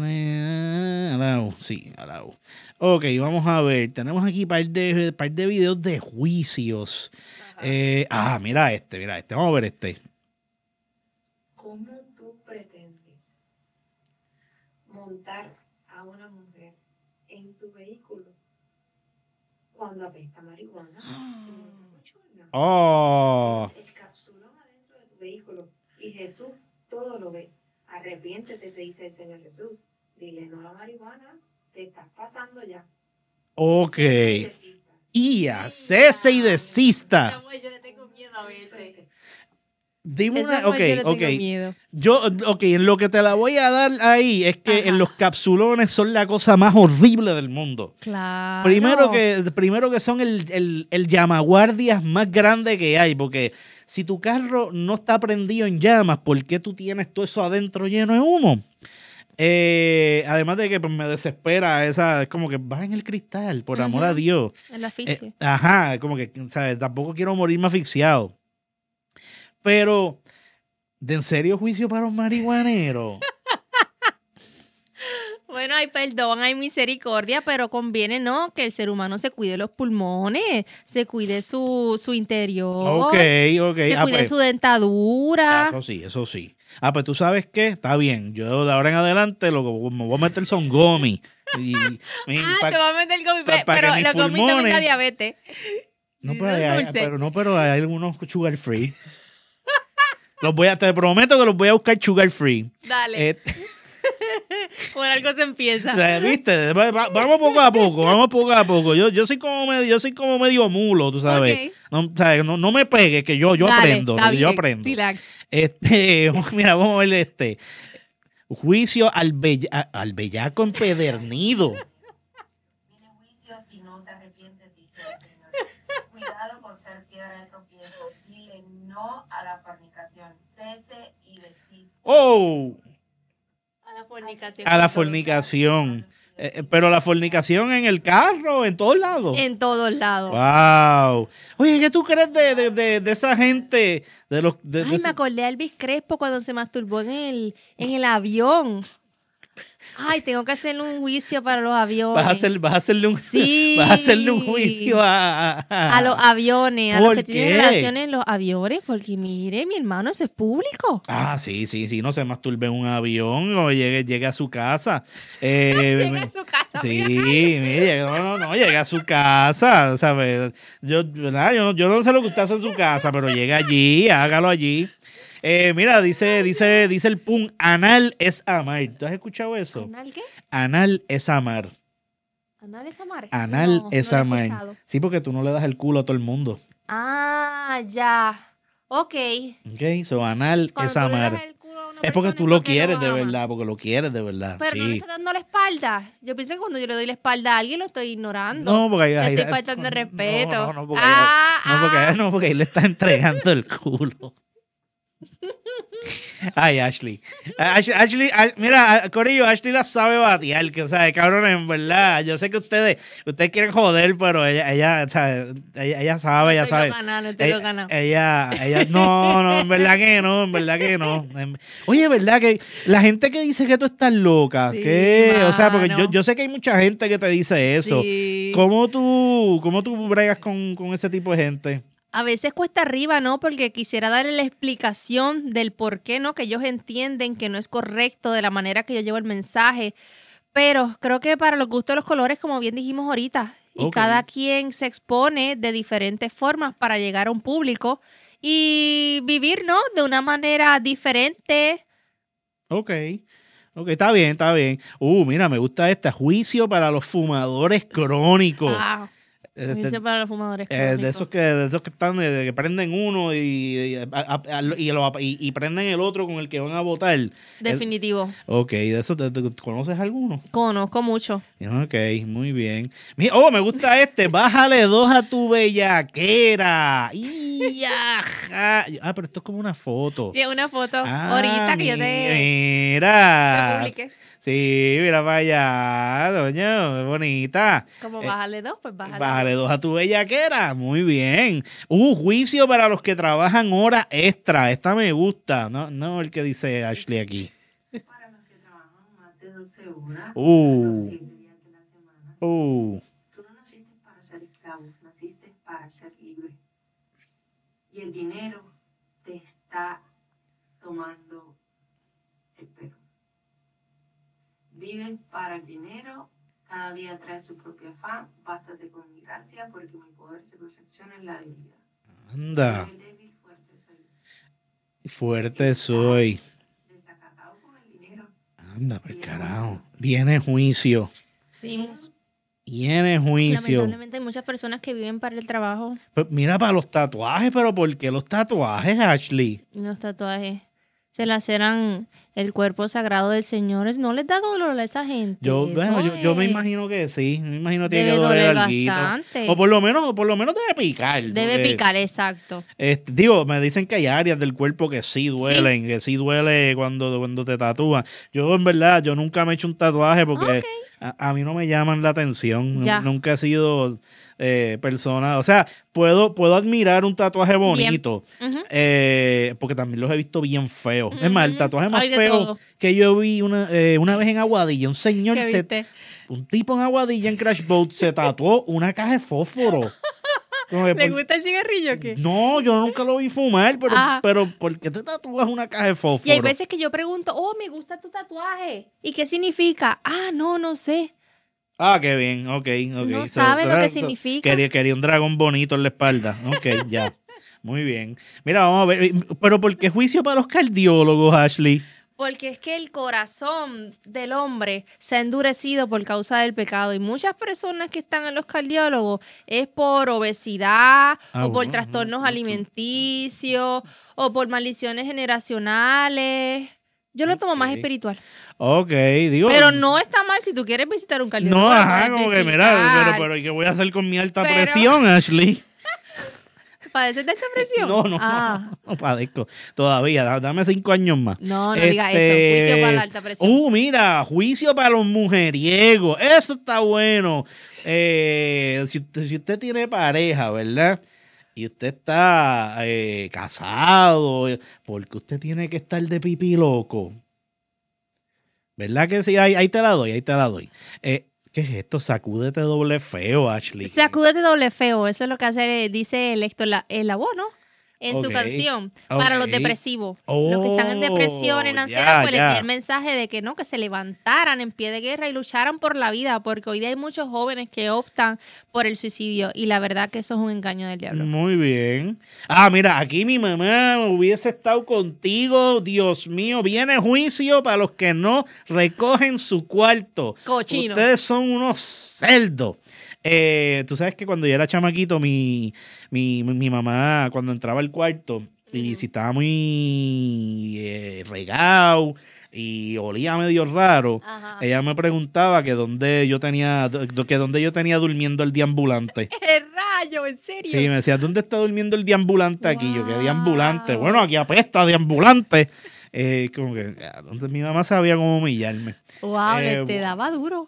alao. Ok, vamos a ver. Tenemos aquí par de videos de juicios. Mira este. Vamos a ver este. ¿Cómo tú pretendes montar a una mujer en tu vehículo cuando apesta marihuana? Oh. El capsulón adentro de tu vehículo y Jesús todo lo ve. Arrepiéntete, te dice el Señor Jesús. Dile no a la marihuana, te estás pasando ya. Ok. Cese y desista. Yo le tengo miedo a veces. Dime una. Yo le tengo miedo. En lo que te la voy a dar ahí es que en los capsulones son la cosa más horrible del mundo. Claro. Primero que son el llamaguardias más grande que hay, porque si tu carro no está prendido en llamas, ¿por qué tú tienes todo eso adentro lleno de humo? Además de que pues, me desespera es como que bajen el cristal, por amor a Dios. El asfixia. Como que, ¿sabes? Tampoco quiero morirme asfixiado. Pero, ¿de en serio juicio para los marihuaneros? Bueno, hay perdón, hay misericordia, pero conviene, ¿no? Que el ser humano se cuide los pulmones, se cuide su interior, Ok. se cuide Pues, su dentadura. eso sí, eso sí. Pues tú sabes qué, está bien. Yo de ahora en adelante me voy a meter son gomi. Y, Te va a meter gomi, pa- pa' que pero mis los gomis también da pulmones- diabetes. no, Sí, pero son hay, dulces. pero hay algunos sugar free. Te prometo que los voy a buscar sugar free. Dale, Eh, por algo se empieza. ¿Viste? Vamos poco a poco, vamos poco a poco. Yo soy como medio mulo, tú sabes. Ok. No, ¿sabes? No me pegues, que yo Dale, aprendo, está yo bien, aprendo. Relax. Mira, vamos a ver juicio al bellaco empedernido. Viene juicio si no te arrepientes, dice el Señor. Cuidado con ser piedra de tropiezo. Dile no a la fornicación. Cese y desista. ¡Oh! A la fornicación. A la fornicación. Pero la fornicación en el carro, en todos lados. En todos lados. ¡Wow! Oye, ¿qué tú crees de esa gente? Ay, me acordé de Elvis Crespo cuando se masturbó en el avión. Ay, tengo que hacerle un juicio para los aviones. Vas a hacerle un, Sí. vas a hacerle un juicio A los aviones, a los ¿Por que tienen qué? relaciones en los aviones, porque mire, mi hermano, eso es público. Sí, no se masturbe en un avión o llegue a su casa. Llega a su casa, Sí, mira. mire, no, llega a su casa, ¿sabes? ¿Verdad? Yo no sé lo que usted hace en su casa, pero llega allí, hágalo allí. Mira, dice el pun, anal es amar. ¿Tú has escuchado eso? ¿Anal qué? Anal es amar. ¿Anal es amar? Anal No, es no lo he amar. escuchado. Sí, porque tú no le das el culo a todo el mundo. Ah, ya. Ok. Ok, so anal Cuando es tú le das amar. el culo a una Es porque persona tú lo porque quieres de ama. verdad, porque lo quieres de verdad. Pero no le Sí. estás dando la espalda. Yo pienso que cuando yo le doy la espalda a alguien lo estoy ignorando. No, porque Le ahí estoy faltando el respeto. No, porque Ah, porque ahí le está entregando el culo. Ay, Ashley. Mira, Corillo, Ashley la sabe batear, que, o sea, cabrón, en verdad. Yo sé que ustedes quieren joder, pero ella sabe, ella sabe. no estoy loca, no estoy loca, no. Ella, no, en verdad que no. Oye, ¿verdad que la gente que dice que tú estás loca? Sí, ¿Qué? O sea, porque mano. yo sé que hay mucha gente que te dice eso. Sí. ¿Cómo tú bregas con ese tipo de gente? A veces cuesta arriba, ¿no? Porque quisiera darle la explicación del por qué, ¿no? Que ellos entienden que no es correcto de la manera que yo llevo el mensaje. Pero creo que para los gustos de los colores, como bien dijimos ahorita, y Ok. cada quien se expone de diferentes formas para llegar a un público y vivir, ¿no? De una manera diferente. Ok, está bien. Mira, me gusta juicio para los fumadores crónicos. Ah, Este, dice para los fumadores de crónicos. esos que están, que prenden uno y prenden el otro con el que van a votar. Definitivo. Ok, de eso, ¿te conoces alguno? Conozco mucho. Ok, muy bien. Me gusta bájale 2 a tu bellaquera. ¡Yaja! Pero esto es como una foto. Sí, una foto ahorita que yo te Mira. publiqué. Sí, mira para allá, doña, muy bonita. Como Eh, bájale 2, pues bájale. Bájale 2 a tu bellaquera. Muy bien. Juicio para los que trabajan horas extra. Esta me gusta. No el que dice Ashley aquí. Para los que trabajan más de 12 horas, Uh. los 7 días de la semana. Uh, Tú no naciste para ser esclavo, naciste para ser libre. Y el dinero te está tomando el pelo. Vives para el dinero, cada día trae su propio afán, bástate con mi gracia, porque mi poder se perfecciona en la debilidad. anda. Soy débil, fuerte soy. Fuerte soy. Desacatado con el dinero. Anda, pues carajo. Viene juicio. Sí. Viene juicio. Lamentablemente hay muchas personas que viven para el trabajo. Pues mira para los tatuajes, pero ¿por qué los tatuajes, Ashley? Los tatuajes se laceran el cuerpo sagrado del Señor. ¿No les da dolor a esa gente? Yo me Eso imagino que sí. Me imagino que tiene debe que doler doler alguito. bastante. O por lo menos debe picar. Debe porque, picar, exacto. Digo, me dicen que hay áreas del cuerpo que sí duelen, que sí duele cuando te tatúan. Yo, en verdad, yo nunca me he hecho un tatuaje porque Ok. A mí no me llaman la atención. Ya. Nunca he sido persona. O sea, puedo admirar un tatuaje bonito. Ujú. Porque también los he visto bien feos. Es más, el tatuaje más Hay de feo todo. que yo vi una vez en Aguadilla, un señor, ¿Qué viste? un tipo en Aguadilla en Crash Boat se tatuó una caja de fósforo. Como que ¿Le por- gusta el cigarrillo o qué? No, yo nunca lo vi fumar, Ajá. pero ¿por qué te tatúas una caja de fósforo? Y hay veces que yo pregunto, oh, me gusta tu tatuaje. ¿Y qué significa? Ah, no sé. Ah, qué bien, ok. No sabe lo que significa. Quería un dragón bonito en la espalda. Ok, ya. Muy bien. Mira, vamos a ver. Pero ¿por qué juicio para los cardiólogos, Ashley? Porque es que el corazón del hombre se ha endurecido por causa del pecado y muchas personas que están en los cardiólogos es por obesidad o por bueno, trastornos alimenticios o por maldiciones generacionales. Yo lo tomo más Ok. espiritual. Ok, digo. Pero no está mal si tú quieres visitar un cardiólogo. No, lo ajá, puedes como que mira, visitar. pero ¿qué voy a hacer con mi alta Pero- presión, Ashley? ¿Padeces de esta presión? No, Ah. no padezco todavía. Dame 5 años más. No diga eso. Juicio para la alta presión. Mira, juicio para los mujeriegos. Eso está bueno. Si usted tiene pareja, ¿verdad? Y usted está casado, porque usted tiene que estar de pipí loco. ¿Verdad que sí? Ahí te la doy. ¿Qué es esto? Sacúdete doble feo, Ashley. Sacúdete doble feo. Eso es lo que dice el Héctor Lavoe, ¿no? En su Ok, canción. Para los ok. depresivos. Los que están en depresión, en Oh, ansiedad, ya, pues les ya. di el mensaje de que no, que se levantaran en pie de guerra y lucharan por la vida, porque hoy día hay muchos jóvenes que optan por el suicidio y la verdad que eso es un engaño del diablo. Muy bien. Mira, aquí mi mamá hubiese estado contigo. Dios mío, viene juicio para los que no recogen su cuarto. Cochino. Ustedes son unos cerdos. Tú sabes que cuando yo era chamaquito, mi mamá, cuando entraba al cuarto, y si estaba muy regado y olía medio raro, Ajá. ella me preguntaba que dónde yo tenía durmiendo el deambulante. ¡Qué rayo! ¿En serio? Sí, me decía, ¿dónde está durmiendo el deambulante aquí? Yo, ¿qué deambulante? Wow. Bueno, aquí apesta deambulante. Como que, entonces mi mamá sabía cómo humillarme. Wow, te bu- daba duro.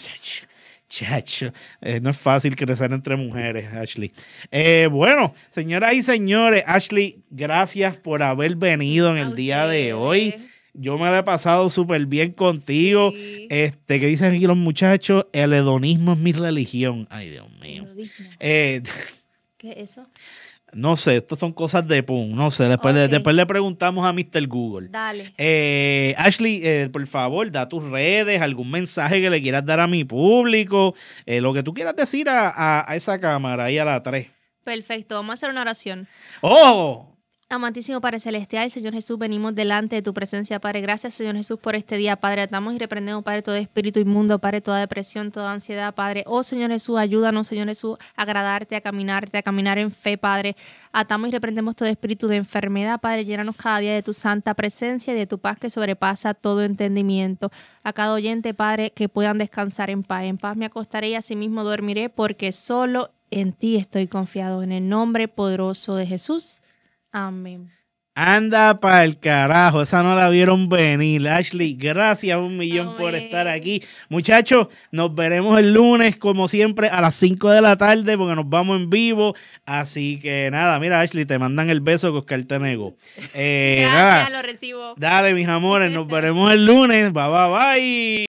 Chacho, no es fácil crecer entre mujeres, Ashley. Bueno, señoras y señores, Ashley, gracias por haber venido en el día de hoy. Yo me lo he pasado súper bien contigo. Sí. ¿Qué dicen aquí los muchachos? El hedonismo es mi religión. Ay, Dios mío. ¿Qué es eso? No sé, estas son cosas de pum. No sé, después, Ok. después le preguntamos a Mr. Google. Dale. Ashley, por favor, da tus redes, algún mensaje que le quieras dar a mi público, lo que tú quieras decir a esa cámara, ahí a la 3. Perfecto, vamos a hacer una oración. ¡Oh! Amantísimo Padre Celestial, Señor Jesús, venimos delante de tu presencia, Padre. Gracias, Señor Jesús, por este día, Padre. Atamos y reprendemos, Padre, todo espíritu inmundo, Padre, toda depresión, toda ansiedad, Padre. Oh, Señor Jesús, ayúdanos, Señor Jesús, a agradarte, a caminar en fe, Padre. Atamos y reprendemos todo espíritu de enfermedad, Padre. Llénanos cada día de tu santa presencia y de tu paz que sobrepasa todo entendimiento. A cada oyente, Padre, que puedan descansar en paz. En paz me acostaré y asimismo dormiré, porque solo en ti estoy confiado. En el nombre poderoso de Jesús. Amén. Anda pa'l carajo, esa no la vieron venir. Ashley, gracias 1,000,000 por Amén. estar aquí. Muchachos, nos veremos el lunes, como siempre, a las 5 de la tarde, porque nos vamos en vivo. Así que nada, mira, Ashley, te mandan el beso que Oscar te negó. Gracias, Nada, lo recibo. dale, mis amores, nos veremos el lunes. Bye, bye, bye.